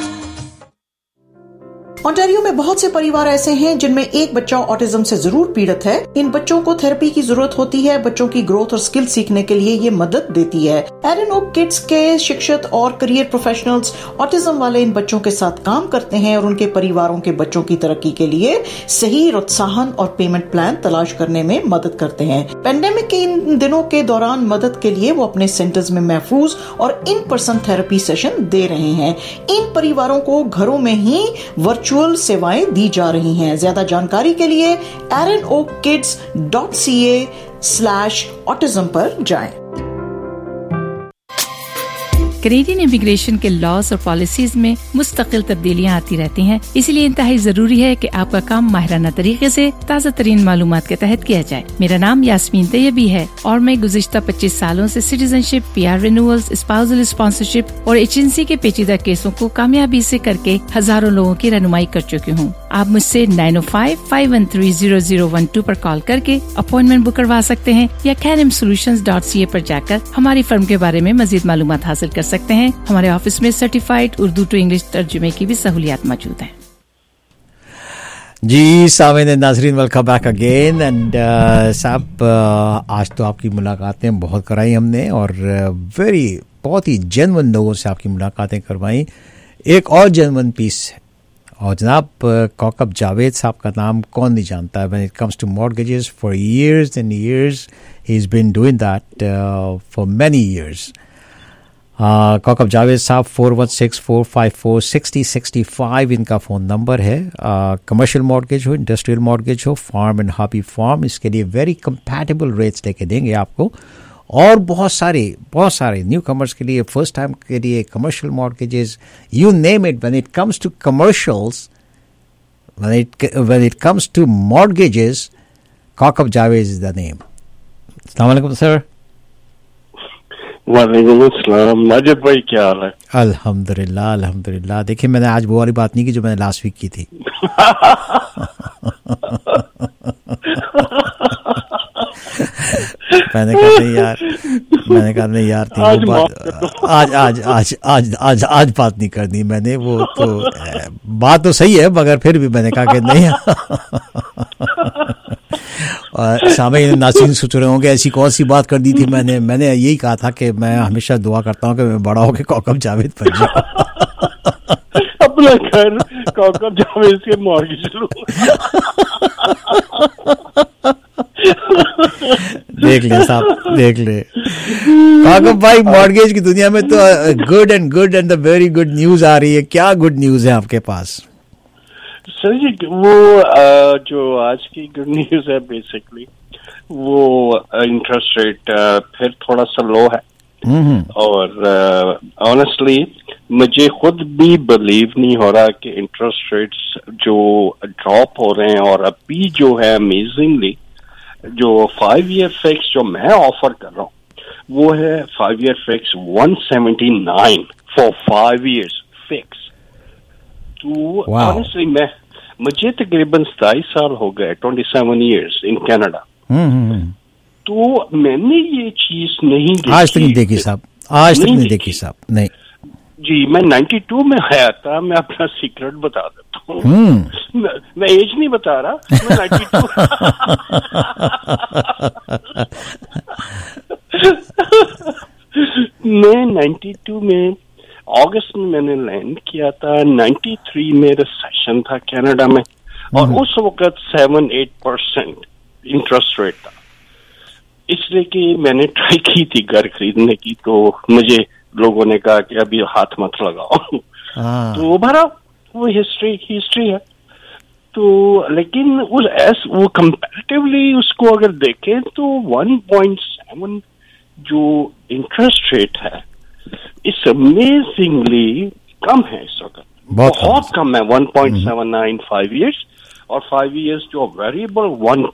ओंटारियो में बहुत से परिवार ऐसे हैं जिनमें एक बच्चा ऑटिज्म से जरूर पीड़ित है। इन बच्चों को थेरेपी की जरूरत होती है। बच्चों की ग्रोथ और स्किल सीखने के लिए ये मदद देती है। एरन ओक किड्स के शिक्षक और करियर प्रोफेशनल्स ऑटिज्म वाले इन बच्चों के साथ काम करते हैं और उनके परिवारों के बच्चों की तरक्की के लिए सही प्रोत्साहन और पेमेंट प्लान तलाश करने में मदद करते हैं। पेंडेमिक के इन दिनों के दौरान मदद के लिए वो अपने सेंटर्स में महफूज और इन पर्सन थेरेपी सेशन दे रहे हैं। इन परिवारों को घरों में ही वर्चुअल सेवाएं दी जा रही हैं। ज्यादा जानकारी के लिए aaronokkids.ca/autism पर जाएं। कैनेडियन इमिग्रेशन के लॉज और पॉलिसीज में मुस्तकिल तब्दीलियां आती रहती हैं, इसलिए इंतहाई जरूरी है कि आपका काम माहिराना तरीके से ताज़ा तरीन मालूमात के तहत किया जाए। मेरा नाम यास्मीन तैयबी है और मैं गुज़िश्ता 25 सालों से citizenship, PR renewals, spousal sponsorship और एजेंसी के पेचीदा केसों को कामयाबी से करके हजारों लोगों की रहनुमाई कर चुकी हूँ। आप मुझसे 905-513-0012 पर कॉल करके अपॉइंटमेंट बुक करवा सकते हैं या canimsolutions.ca पर जाकर हमारी फर्म के बारे में मजीद मालूमात हासिल कर सकते हैं। हमारे ऑफिस में सर्टिफाइड उर्दू टू इंग्लिश तर्जुमे की भी सहूलियात मौजूद हैं। जी सामीन नाजरीन, वेलकम बैक अगेन। एंड साहब, आज तो आपकी मुलाकातें बहुत कराई हमने और बहुत ही जेन्युइन लोगों से आपकी मुलाकातें करवाई। एक और जेन्युइन पीस है और जनाब कौकब जावेद साहब का नाम कौन नहीं जानता है। When it comes to mortgages, for years and years he has been doing that for many years. Kaukab Javed साहब 416-454-6065 इनका फ़ोन नंबर है। कमर्शियल मॉर्गेज हो, इंडस्ट्रियल मॉर्गेज हो, फार्म एंड हॉबी फार्म, इसके लिए वेरी कंपैटिबल रेट्स लेके देंगे आपको। और बहुत सारे न्यू कमर्स के लिए, फर्स्ट टाइम के लिए commercial mortgages, you name it. When it comes to commercials, when it comes to mortgages, Kaukab Javed is the name. अस्सलाम वालेकुम सर। वालेकुम अस्सलाम। माजिद भाई क्या हाल है? अल्हम्दुलिल्लाह अल्हम्दुलिल्लाह। देखिए, मैंने आज वो वाली बात नहीं की जो मैंने लास्ट वीक की थी। मैंने कहा नहीं यार थी आज बात नहीं करनी मैंने। वो तो बात तो सही है, मगर फिर भी मैंने कहा कि नहीं। सामने नाज़रीन सोच रहे होंगे ऐसी कौन सी बात कर दी थी मैंने यही कहा था कि मैं हमेशा दुआ करता हूँ कि मैं बड़ा होकर कौकब जावेद बन जाऊं। अपना घर कौकब जावेद के मॉर्गेज लूं। देख ले साहब, देख ले कौकब भाई, मॉर्गेज की दुनिया में तो good and the very good news आ रही है। क्या गुड न्यूज है आपके पास? सर जी, वो जो आज की गुड न्यूज है बेसिकली वो इंटरेस्ट रेट फिर थोड़ा सा लो है। और ऑनेस्टली मुझे खुद भी बिलीव नहीं हो रहा कि इंटरेस्ट रेट्स जो ड्रॉप हो रहे हैं, और अभी जो है अमेजिंगली जो 5 year फिक्स जो मैं ऑफर कर रहा हूँ वो है 5 year fix 179 for 5 years fix. तो Wow. ऑनेस्टली मुझे तकरीबन 27 साल हो गए, 27 years इन कनाडा। तो मैंने ये चीज नहीं देखी। आज तक नहीं देखी साहब, आज तक नहीं देखी साहब, नहीं जी। मैं 92 में आया था, मैं अपना सीक्रेट बता देता हूँ। मैं एज नहीं बता रहा, मैं 92 मैं 92 में अगस्त में मैंने लैंड किया था। 93 में रिसेशन था कनाडा में, और उस वक्त 7-8% इंटरेस्ट रेट था। इसलिए कि मैंने ट्राई की थी घर खरीदने की, तो मुझे लोगों ने कहा कि अभी हाथ मत लगाओ। तो भरा वो हिस्ट्री है। तो लेकिन वो कंपैरेटिवली उसको अगर देखें तो 1.7 जो इंटरेस्ट रेट है इस अमेजिंगली कम है इस वक्त, बहुत कम है। 1.79 5 years, और 5 years जो वेरिएबल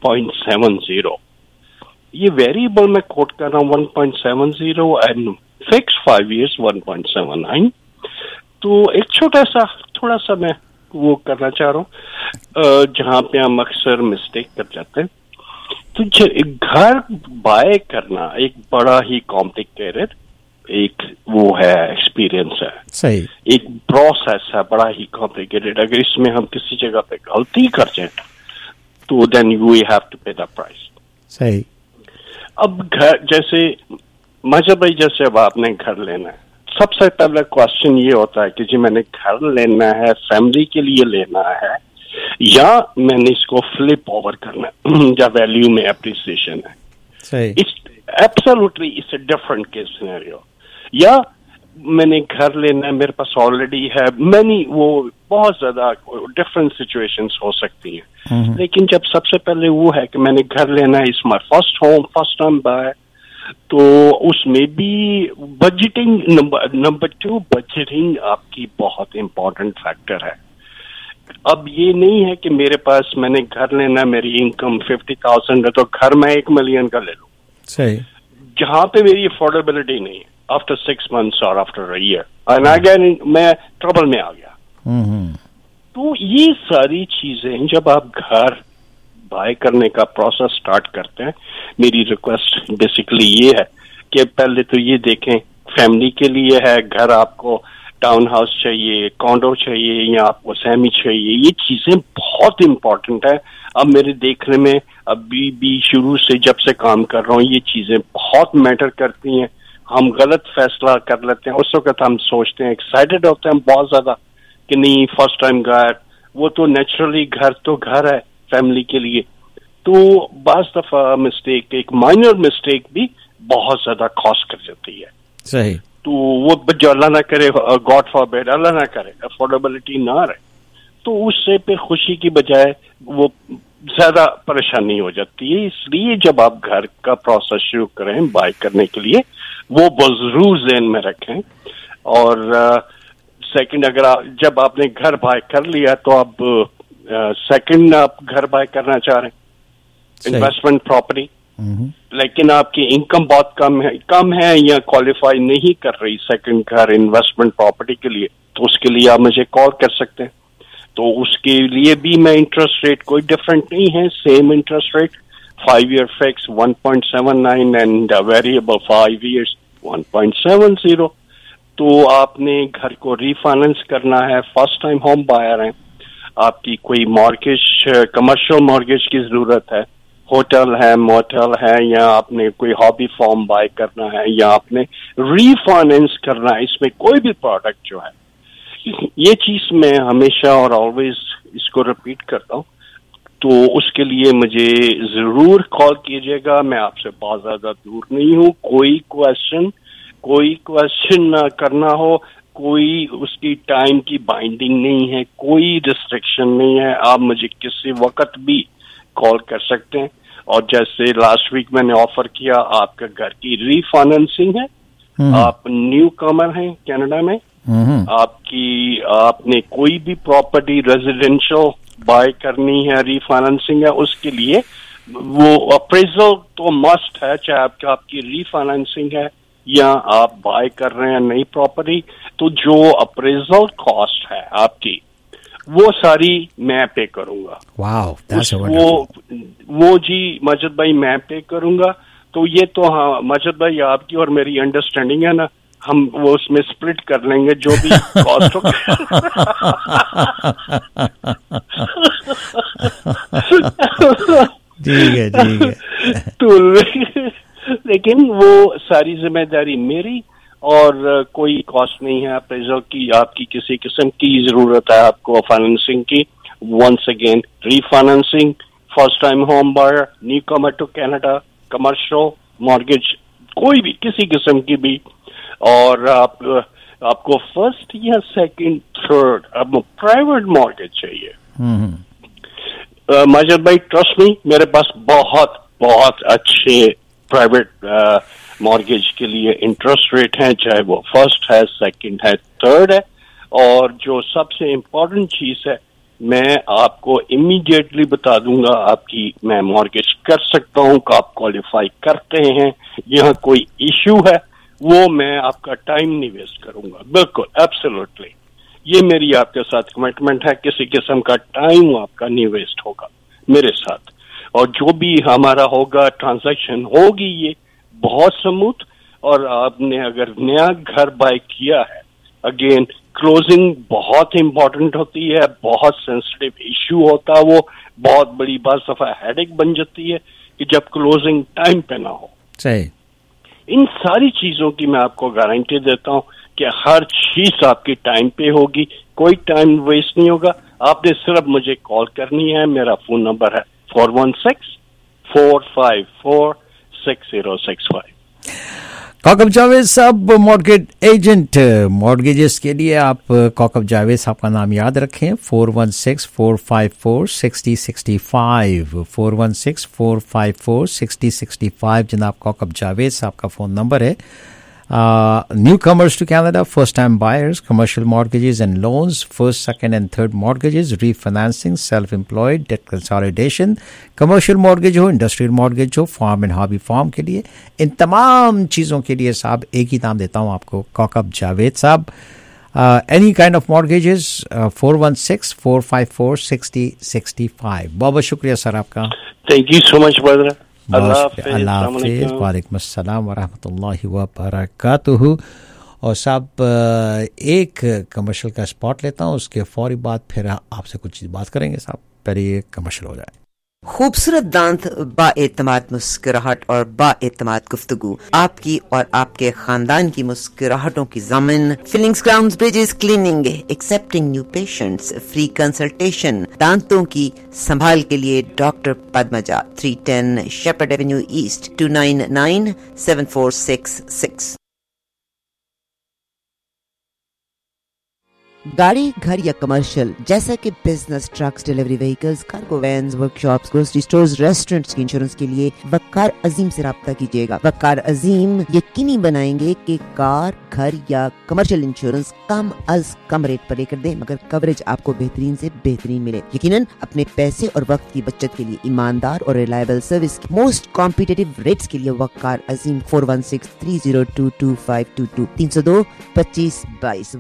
1.70। ये वेरिएबल मैं कोट कर रहा हूँ 1.70 एंड फिक्स 5 years 1.79। तो एक थोड़ा सा मैं वो करना चाह रहा हूँ जहाँ पे हम अक्सर मिस्टेक कर जाते हैं। तो घर बाय करना एक बड़ा ही कॉम्प्लिकेटेड एक वो है एक्सपीरियंस है, सही, एक प्रोसेस है बड़ा ही कॉम्प्लिकेटेड। अगर इसमें हम किसी जगह पे गलती कर जाए तो then you have to pay the price. सही। अब घर जैसे मजा भाई, जैसे अब आपने घर लेना है, सबसे पहला क्वेश्चन ये होता है कि जी मैंने घर लेना है, फैमिली के लिए लेना है, या मैंने इसको फ्लिप ओवर करना है या वैल्यू में अप्रिसिएशन है। सही। It's absolutely it's a different case scenario. या मैंने घर लेना है, मेरे पास ऑलरेडी है, मैंने वो बहुत ज्यादा डिफरेंट सिचुएशंस हो सकती हैं। लेकिन जब सबसे पहले वो है कि मैंने घर लेना है, it's my first home, first time buy, तो उसमें भी बजटिंग नंबर 2 बजटिंग आपकी बहुत इंपॉर्टेंट फैक्टर है। अब ये नहीं है कि मेरे पास मैंने घर लेना, मेरी इनकम 50,000 है तो घर मैं 1 million का ले लूं। सही। जहां पे मेरी अफोर्डेबिलिटी नहीं है, आफ्टर 6 months और after a year and again मैं ट्रबल में आ गया। तो ये सारी चीजें जब आप घर बाय करने का प्रोसेस स्टार्ट करते हैं, मेरी रिक्वेस्ट बेसिकली ये है कि पहले तो ये देखें फैमिली के लिए है घर, आपको टाउन हाउस चाहिए, कॉन्डो चाहिए, या आपको सेमी चाहिए, ये चीजें बहुत इंपॉर्टेंट है। अब मेरे देखने में अभी भी शुरू से जब से काम कर रहा हूँ ये चीजें बहुत मैटर करती हैं। हम गलत फैसला कर लेते हैं, उस वक्त हम सोचते हैं, एक्साइटेड होते हैं बहुत ज्यादा कि नहीं फर्स्ट टाइम घर, वो तो नेचुरली घर तो घर है फैमिली के लिए। तो बाज़ दफा मिस्टेक, एक माइनर मिस्टेक भी बहुत ज्यादा कॉस्ट कर जाती है। सही। तो वो जो अल्लाह ना करे, गॉड फॉरबिड, अल्लाह ना करे अफोर्डेबिलिटी ना रहे, तो उससे पे खुशी की बजाय वो ज्यादा परेशानी हो जाती है। इसलिए जब आप घर का प्रोसेस शुरू करें बाय करने के लिए, वो जरूर ज़हन में रखें। और सेकंड, अगर जब आपने घर बाय कर लिया तो आप सेकंड आप घर बाय करना चाह रहे हैं, इन्वेस्टमेंट प्रॉपर्टी, लेकिन आपकी इनकम बहुत कम है या क्वालिफाई नहीं कर रही सेकंड घर इन्वेस्टमेंट प्रॉपर्टी के लिए, तो उसके लिए आप मुझे कॉल कर सकते हैं। तो उसके लिए भी मैं इंटरेस्ट रेट कोई डिफरेंट नहीं है, same interest rate 5 year fix 1.79 and variable 5 years 1.70। तो आपने घर को रीफाइनेंस करना है, फर्स्ट टाइम होम बायर हैं, आपकी कोई मॉर्गेज, कमर्शियल मॉर्गेज की जरूरत है, होटल है, मोटल है, या आपने कोई हॉबी फॉर्म बाय करना है, या आपने रीफाइनेंस करना है, इसमें कोई भी प्रोडक्ट जो है, ये चीज मैं हमेशा और ऑलवेज इसको रिपीट करता हूँ। तो उसके लिए मुझे जरूर कॉल कीजिएगा, मैं आपसे बहुत ज्यादा दूर नहीं हूँ। कोई क्वेश्चन ना करना हो, कोई उसकी टाइम की बाइंडिंग नहीं है, कोई रिस्ट्रिक्शन नहीं है, आप मुझे किसी वक्त भी कॉल कर सकते हैं। और जैसे लास्ट वीक मैंने ऑफर किया, आपका घर की रीफाइनेंसिंग है, आप न्यू कमर हैं कनाडा में, आपने कोई भी प्रॉपर्टी रेजिडेंशियल बाय करनी है, रीफाइनेंसिंग है, उसके लिए वो अप्रेजल तो मस्ट है, चाहे आपकी रीफाइनेंसिंग है या आप बाय कर रहे हैं नई प्रॉपर्टी। तो जो अप्रेजल कॉस्ट है आपकी, वो सारी मैं पे करूंगा। वाओ, वो जी मजिद भाई मैं पे करूंगा। तो ये तो हाँ मजिद भाई आपकी और मेरी अंडरस्टैंडिंग है ना, हम वो उसमें स्प्लिट कर लेंगे जो भी कॉस्ट हो। ठीक है तो लेकिन वो सारी जिम्मेदारी मेरी, और कोई कॉस्ट नहीं है अप्रेजल की। आपकी किसी किस्म की जरूरत है आपको फाइनेंसिंग की, once again refinancing, first time home buyer, newcomer to Canada, commercial mortgage, कोई भी किसी किस्म की भी, और आपको फर्स्ट या सेकंड थर्ड अब प्राइवेट मॉर्गेज चाहिए। माजिद भाई ट्रस्ट मी, मेरे पास बहुत बहुत अच्छे प्राइवेट मॉर्गेज के लिए इंटरेस्ट रेट हैं, चाहे वो फर्स्ट है, सेकंड है, थर्ड है। और जो सबसे इम्पोर्टेंट चीज है, मैं आपको इमीडिएटली बता दूंगा आपकी मैं मॉर्गेज कर सकता हूं कि आप क्वालिफाई करते हैं, यहाँ कोई इश्यू है, वो मैं आपका टाइम नहीं वेस्ट करूंगा। बिल्कुल एब्सोल्युटली, ये मेरी आपके साथ कमिटमेंट है, किसी किस्म का टाइम आपका नहीं वेस्ट होगा मेरे साथ। और जो भी हमारा होगा ट्रांजैक्शन होगी ये बहुत स्मूथ। और आपने अगर नया घर बाय किया है, अगेन क्लोजिंग बहुत इंपॉर्टेंट होती है, बहुत सेंसिटिव इश्यू होता है, वो बहुत बड़ी बात सफा हेडेक बन जाती है कि जब क्लोजिंग टाइम पे ना हो। सही। इन सारी चीजों की मैं आपको गारंटी देता हूं कि हर चीज आपकी टाइम पे होगी, कोई टाइम वेस्ट नहीं होगा। आपने सिर्फ मुझे कॉल करनी है, मेरा फोन नंबर है 416-454-6065। कौकब जावेद साहब, मॉर्गेज एजेंट, मॉर्गेजेस के लिए आप कौकब जावेद साहब का नाम याद रखें, 416-454-6065, 416-454-6065 जनाब कौकब जावेद साहब का फ़ोन नंबर है। Newcomers to Canada, first-time buyers, commercial mortgages and loans, first, second and third mortgages, refinancing, self-employed, debt consolidation, commercial mortgage हो, industrial mortgage हो, farm and hobby farm के लिए, इन तमाम चीज़ों के लिए साहब एक ही नाम देता हूँ आपको, कौकब जावेद साहब। Any kind of mortgages, 416-454-6065। बहुत शुक्रिया सर आपका। Thank you so much brother। अल्लाह हाफिज़, वालेकुम अस्सलाम वरहमतुल्लाहि वबरकातुहू। और साहब एक कमर्शियल का स्पॉट लेता हूँ, उसके फौरी बाद फिर आपसे कुछ बात करेंगे साहब, पहले ये कमर्शियल हो जाए। खूबसूरत दांत, बाएतमाद मुस्कुराहट और बाएतमाद गुफ्तगू, आपकी और आपके खानदान की मुस्कुराहटों की ज़मीन। Fillings, crowns, bridges, cleaning, accepting new patients, free consultation, दांतों की संभाल के लिए doctor Padmaja, 310 Sheppard avenue east, 29974666। गाड़ी, घर या कमर्शियल, जैसा कि business, trucks, delivery vehicles, cargo vans, workshops, grocery stores, restaurants की इंश्योरेंस के लिए वकार अजीम से राब्ता कीजिएगा। वकार अजीम यकीनी बनाएंगे कि कार, घर या कमर्शियल इंश्योरेंस कम अज कम रेट पर लेकर दे, मगर कवरेज आपको बेहतरीन से बेहतरीन मिले। यकीनन अपने पैसे और वक्त की बचत के लिए ईमानदार और रिलायबल सर्विस की मोस्ट कॉम्पिटिटिव रेट्स के लिए वकार अजीम 416-302-2522 302-2522।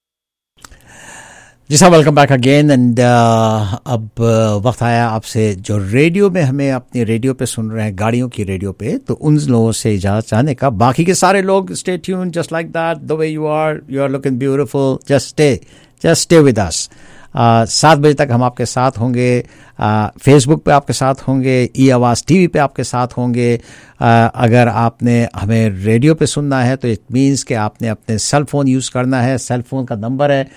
जी साहब, वेलकम बैक अगेन। एंड अब वक्त आया आपसे जो रेडियो में हमें अपनी रेडियो पे सुन रहे हैं, गाड़ियों की रेडियो पे, तो उन लोगों से इजाज़त चाहने का। बाकी के सारे लोग stay tune, just like that, the way you are looking beautiful, just stay with us. 7 बजे तक हम आपके साथ होंगे, फेसबुक पे आपके साथ होंगे, ई आवाज़ टीवी पे आपके साथ होंगे। अगर आपने हमें रेडियो पे सुनना है तो इट मीन्स कि आपने अपने सेल फ़ोन यूज़ करना है। सेल फ़ोन का नंबर है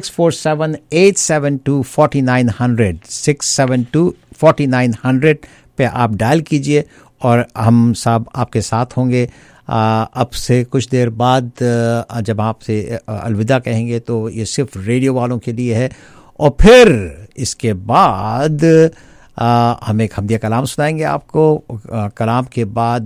647-872-4900, 672-4900 पे आप डायल कीजिए और हम साहब आपके साथ होंगे। अब से कुछ देर बाद जब आपसे अलविदा कहेंगे तो ये सिर्फ रेडियो वालों के लिए है, और फिर इसके बाद हम एक हमदिया कलाम सुनाएंगे आपको। कलाम के बाद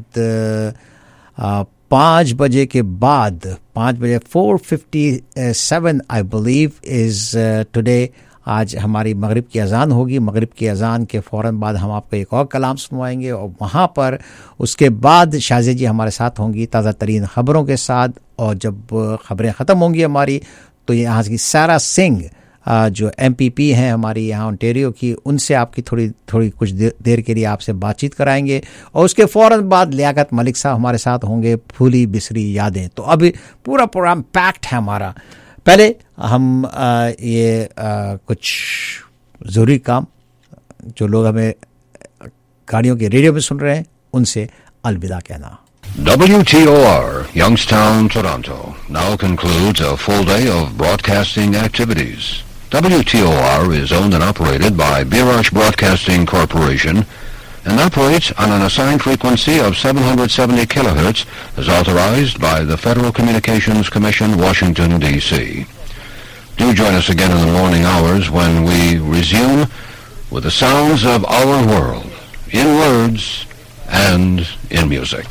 5 बजे के बाद 5 बजे 4:57 आई बिलीव इज़ टुडे, आज हमारी मगरिब की अज़ान होगी। मगरिब की अज़ान के फ़ौरन बाद हम आपको एक और कलाम सुनवाएंगे, और वहाँ पर उसके बाद शाज़े जी हमारे साथ होंगी ताज़ा तरीन ख़बरों के साथ। और जब ख़बरें ख़त्म होंगी हमारी, तो यहाँ की सारा सिंह जो MPP हैं हमारी यहाँ ओंटारियो की, उनसे आपकी थोड़ी कुछ देर के लिए आपसे बातचीत कराएंगे और उसके फ़ौरन बाद लियाकत मलिक साहब हमारे साथ होंगे, फूली बिसरी यादें। तो अभी पूरा प्रोग्राम पैक्ड है हमारा। पहले हम ये कुछ ज़रूरी काम जो लोग हमें गाड़ियों के रेडियो में सुन रहे हैं उनसे अलविदा कहना। WTOR, Youngstown, Toronto, now concludes a full day of broadcasting activities. WTOR is owned and operated by Birash Broadcasting Corporation and operates on an assigned frequency of 770 kilohertz as authorized by the Federal Communications Commission, Washington, D.C. Do join us again in the morning hours when we resume with the sounds of our world, in words and in music.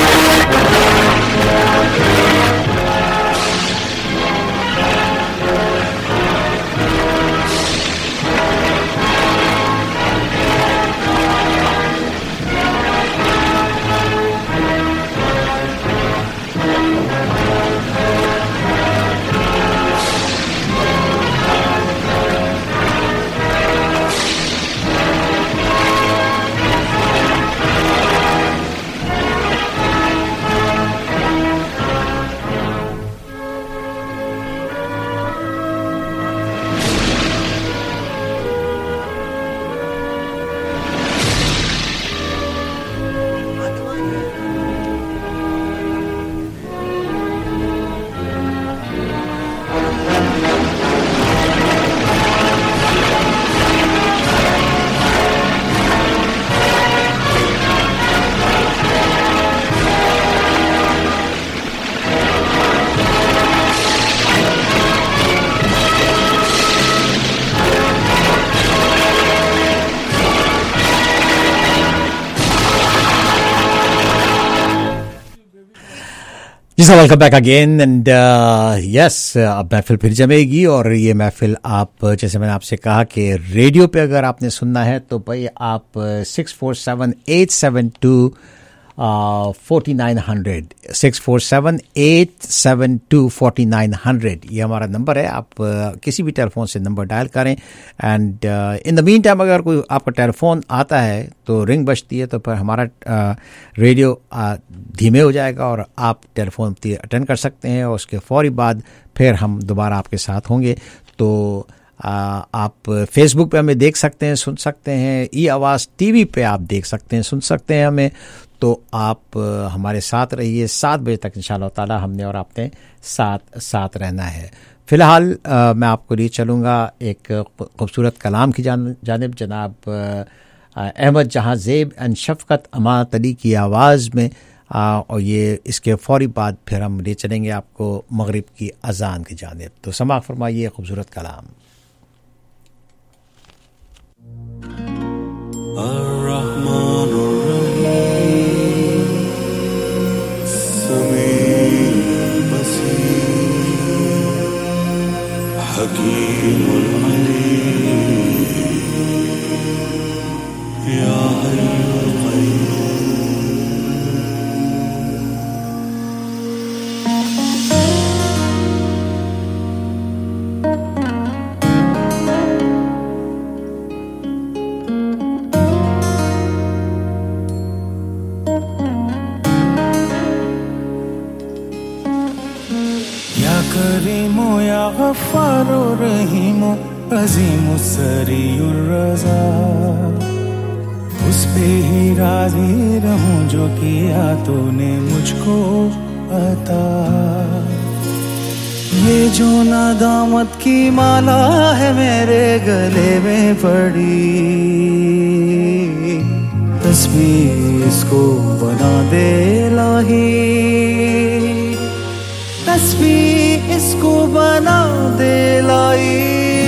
Welcome back again and yes, अब महफिल फिर जमेगी और ये महफिल आप जैसे मैंने आपसे कहा कि रेडियो पे अगर आपने सुनना है तो भाई आप 647-872-4900 647-872-4900 ये हमारा नंबर है। आप किसी भी टेलीफोन से नंबर डायल करें and in the meantime अगर कोई आपका टेलीफोन आता है तो रिंग बजती है तो फिर हमारा रेडियो धीमे हो जाएगा और आप टेलीफोन अटेंड कर सकते हैं और उसके फौरी बाद फिर हम दोबारा आपके साथ होंगे। तो आप फेसबुक पे हमें देख सकते हैं, सुन सकते हैं, ई आवाज़ टीवी पे आप देख सकते हैं, सुन सकते हैं हमें। तो आप हमारे साथ रहिए 7 बजे तक इंशाअल्लाह ताला हमने और आपने साथ रहना है। फ़िलहाल मैं आपको लिए चलूँगा एक खूबसूरत कलाम की जानिब जनाब अहमद जहाँ ज़ेब एंड शफ़क़त अमानत अली की आवाज़ में और ये इसके फौरी बाद फिर हम ले चलेंगे आपको मगरिब की अजान की जानिब। तो समाअत फरमाइए खूबसूरत कलाम। गफ्फारो रहीमो अज़ीमो सरीउर रज़ा, उस पे ही राज़ी रहूं जो किया तूने मुझको अता। ये जो नादामत की माला है मेरे गले में पड़ी, तस्बीह इसको बना दे लाही, तस्बीह इसको बना दे लाई।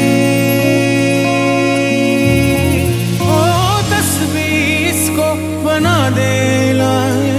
ओ तस्बीह इसको बना दे लाई।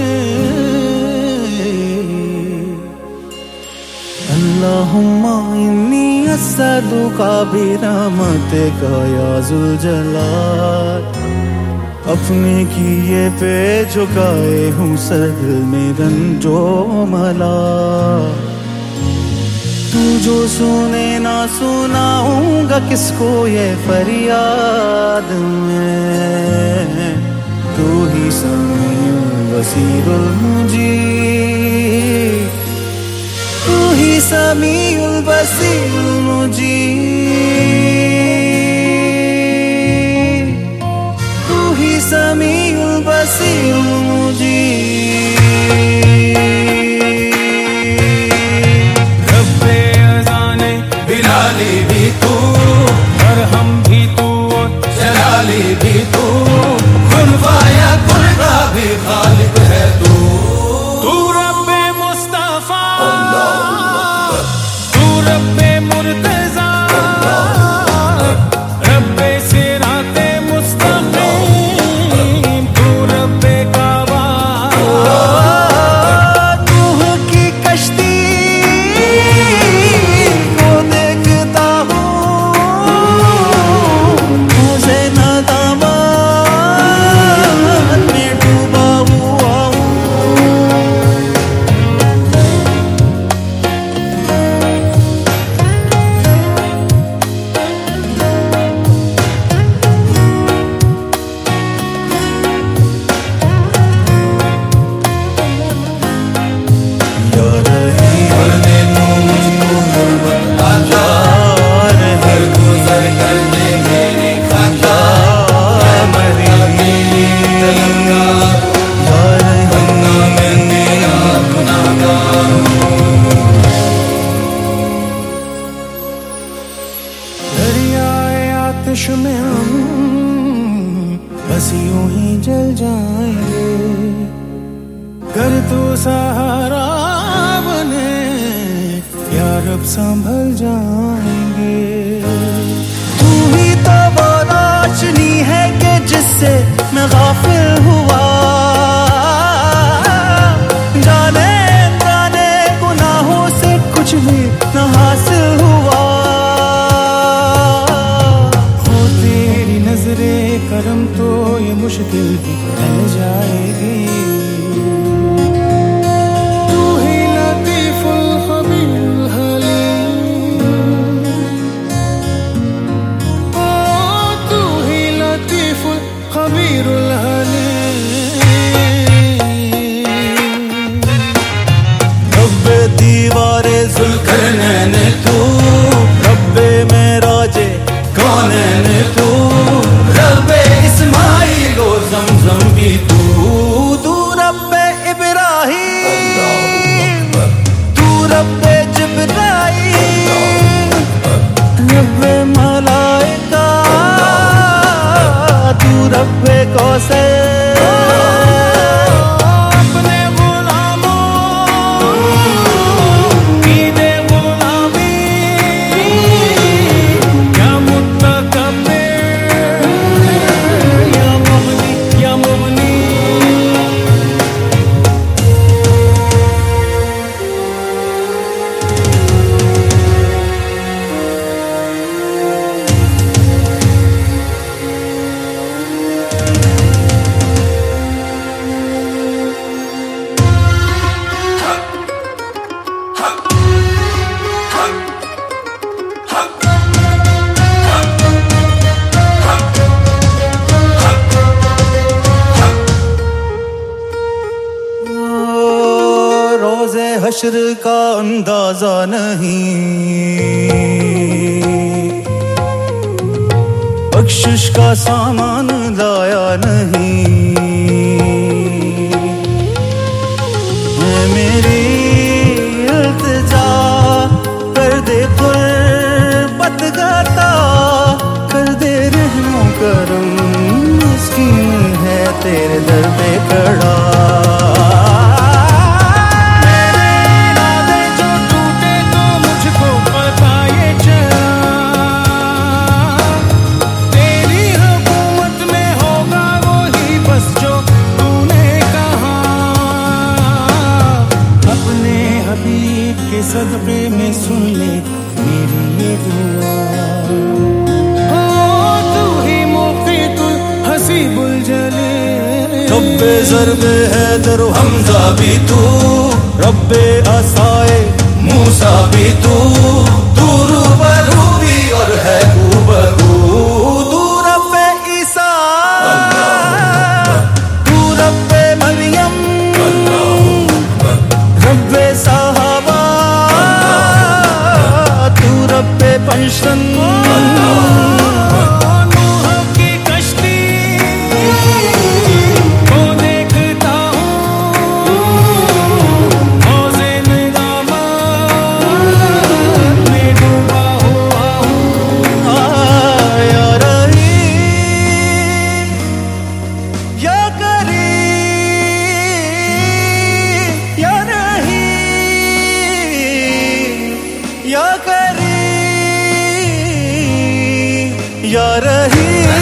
अल्लाहुम्मा इन्नी अस्सअलुका बिरहमतिका या ज़ुल जलाल, अपने किए पे झुकाए हूँ सर में रंजो मला। तू जो सुने ना सुनाऊंगा किसको ये फरियाद में, तू ही समीउल बसीरुल मुजीब, तू ही समीउल बसीरुल मुजीब, तू ही समीउल बसीरुल मुजीब। रब्बे अज़ाने बिलाली भी तू, और हम भी तू, जलाली भी तू, खुलवाया कुल का भी खालिक है तू। तू रब्बे मुस्तफा, तू रब्बे मुर्तज़ा, रब्बे सिराते मुस्तक़ीम, तू रब्बे काबा, रूह की कश्ती को देखता हूँ, मुझे नदामत में डूबा हुआ हूँ। दरियाए आतिश में हम बस यूं ही जल जाएंगे, कर तू सहारा बने या रब संभल जाएंगे। तू ही तो वो रोशनी है कि जिससे मैं गाफिल हुआ, जाने जाने गुनाहों से कुछ भी न हासिल हुआ। हो तेरी नजरे करम तो ये मुश्किल भी टल जाएगी। तू ही लतीफुल खबीरुल हलीम, ओ तू ही लतीफुल खबीरुल हलीम। रब्बे दीवारे ज़ुल्करनैन तू, रब्बे मेराजे कौनैन तू, रब्बे इस्माइल व ज़मज़म भी तू। तू रब्बे इब्राहीम, तू रब्बे जिब्राईल, रब्बे मलाइका, तू रब्बे कौसर। अपने गुलामों की दे गुलामी, या मुतकब्बिर, या मुगनी, या मुगनी। रोज़े हश्र का अंदाजा नहीं, बख्शिश का सामान लाया नहीं। मैं मेरी इल्तिजा कर दे कुर्बत गाता, कर दे रहमो करम, मिस्कीन है तेरे दर पे खड़ा। सदक़े में सुन ले मेरी ये दुआ, हो तू ही मुक़ीतुल हसीबुल जलील। रब्बे ज़र्बे हैदर हमज़ा भी तू, रब्बे असाए मूसा भी तू, या रही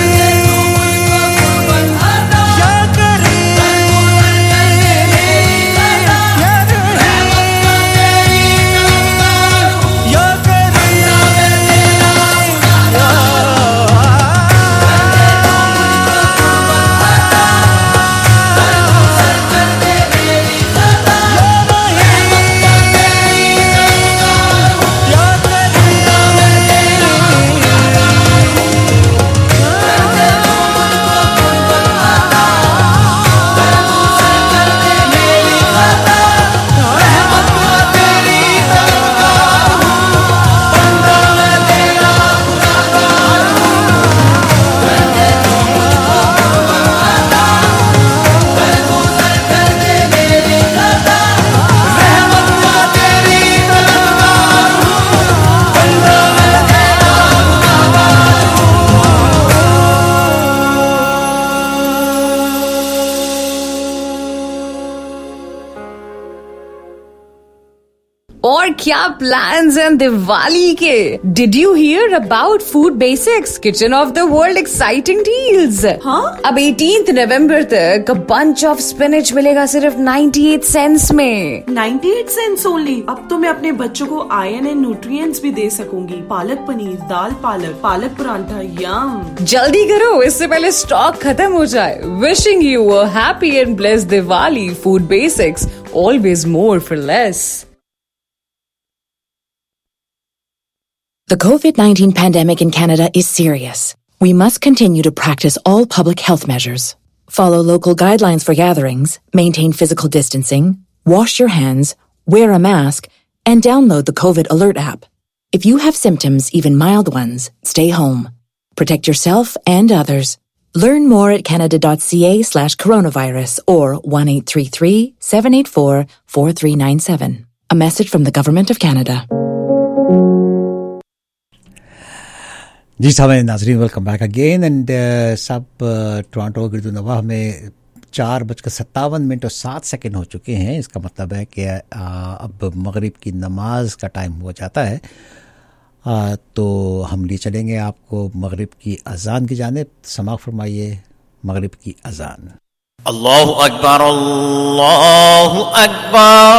और क्या प्लान्स हैं दिवाली के? Did you hear about food basics kitchen of the world exciting deals? हाँ? अब 18 नवंबर तक बंच ऑफ स्पिनच मिलेगा सिर्फ 98 सेंट्स में। 98 सेंट्स ओनली। अब तो मैं अपने बच्चों को आयरन एंड न्यूट्रिएंट्स भी दे सकूंगी। पालक पनीर, दाल पालक, पालक परांठा, यम। जल्दी करो, इससे पहले स्टॉक खत्म हो जाए। Wishing you a happy and blessed Diwali. Food basics, always more for less. The COVID-19 pandemic in Canada is serious. We must continue to practice all public health measures. Follow local guidelines for gatherings, maintain physical distancing, wash your hands, wear a mask, and download the COVID Alert app. If you have symptoms, even mild ones, stay home. Protect yourself and others. Learn more at canada.ca/coronavirus or 1-833-784-4397. A message from the Government of Canada. जी साहब नाजरीन, वेलकम बैक अगेन एंड सब टोरंटो गिरदु नवाह में 4:57 और 7 हो चुके हैं। इसका मतलब है कि अब मगरिब की नमाज का टाइम हो जाता है। तो हम ले चलेंगे आपको मगरिब की अजान की जानिब। समाअत फरमाइए मगरिब की अजान। अल्लाहु अकबर, अल्लाहु अकबर,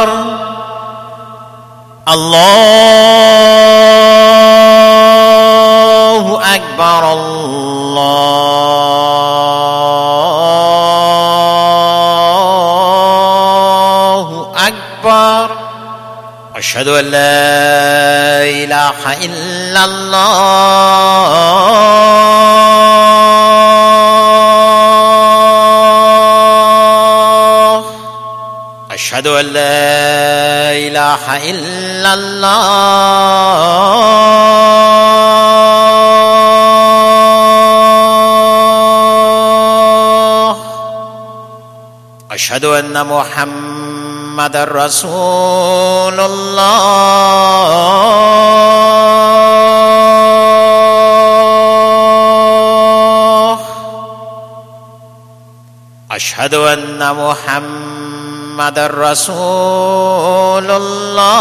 अल्लाहु अकबर, अल्लाहु अकबर। अशहदु अल्ला इलाहा इल्लल्लाह, अशहदु अल्ला इलाहा इल्लल्लाह, अशहदु अन्ना मुहम्मदर रसूलुल्लाह, अशहदु अन्ना मुहम्मदर रसूलुल्लाह,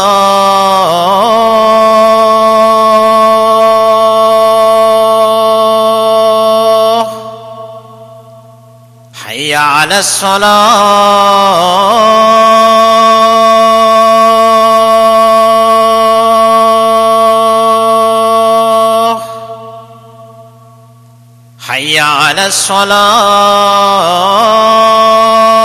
हय्या अलस सलाह, हय्या अलस सलाह,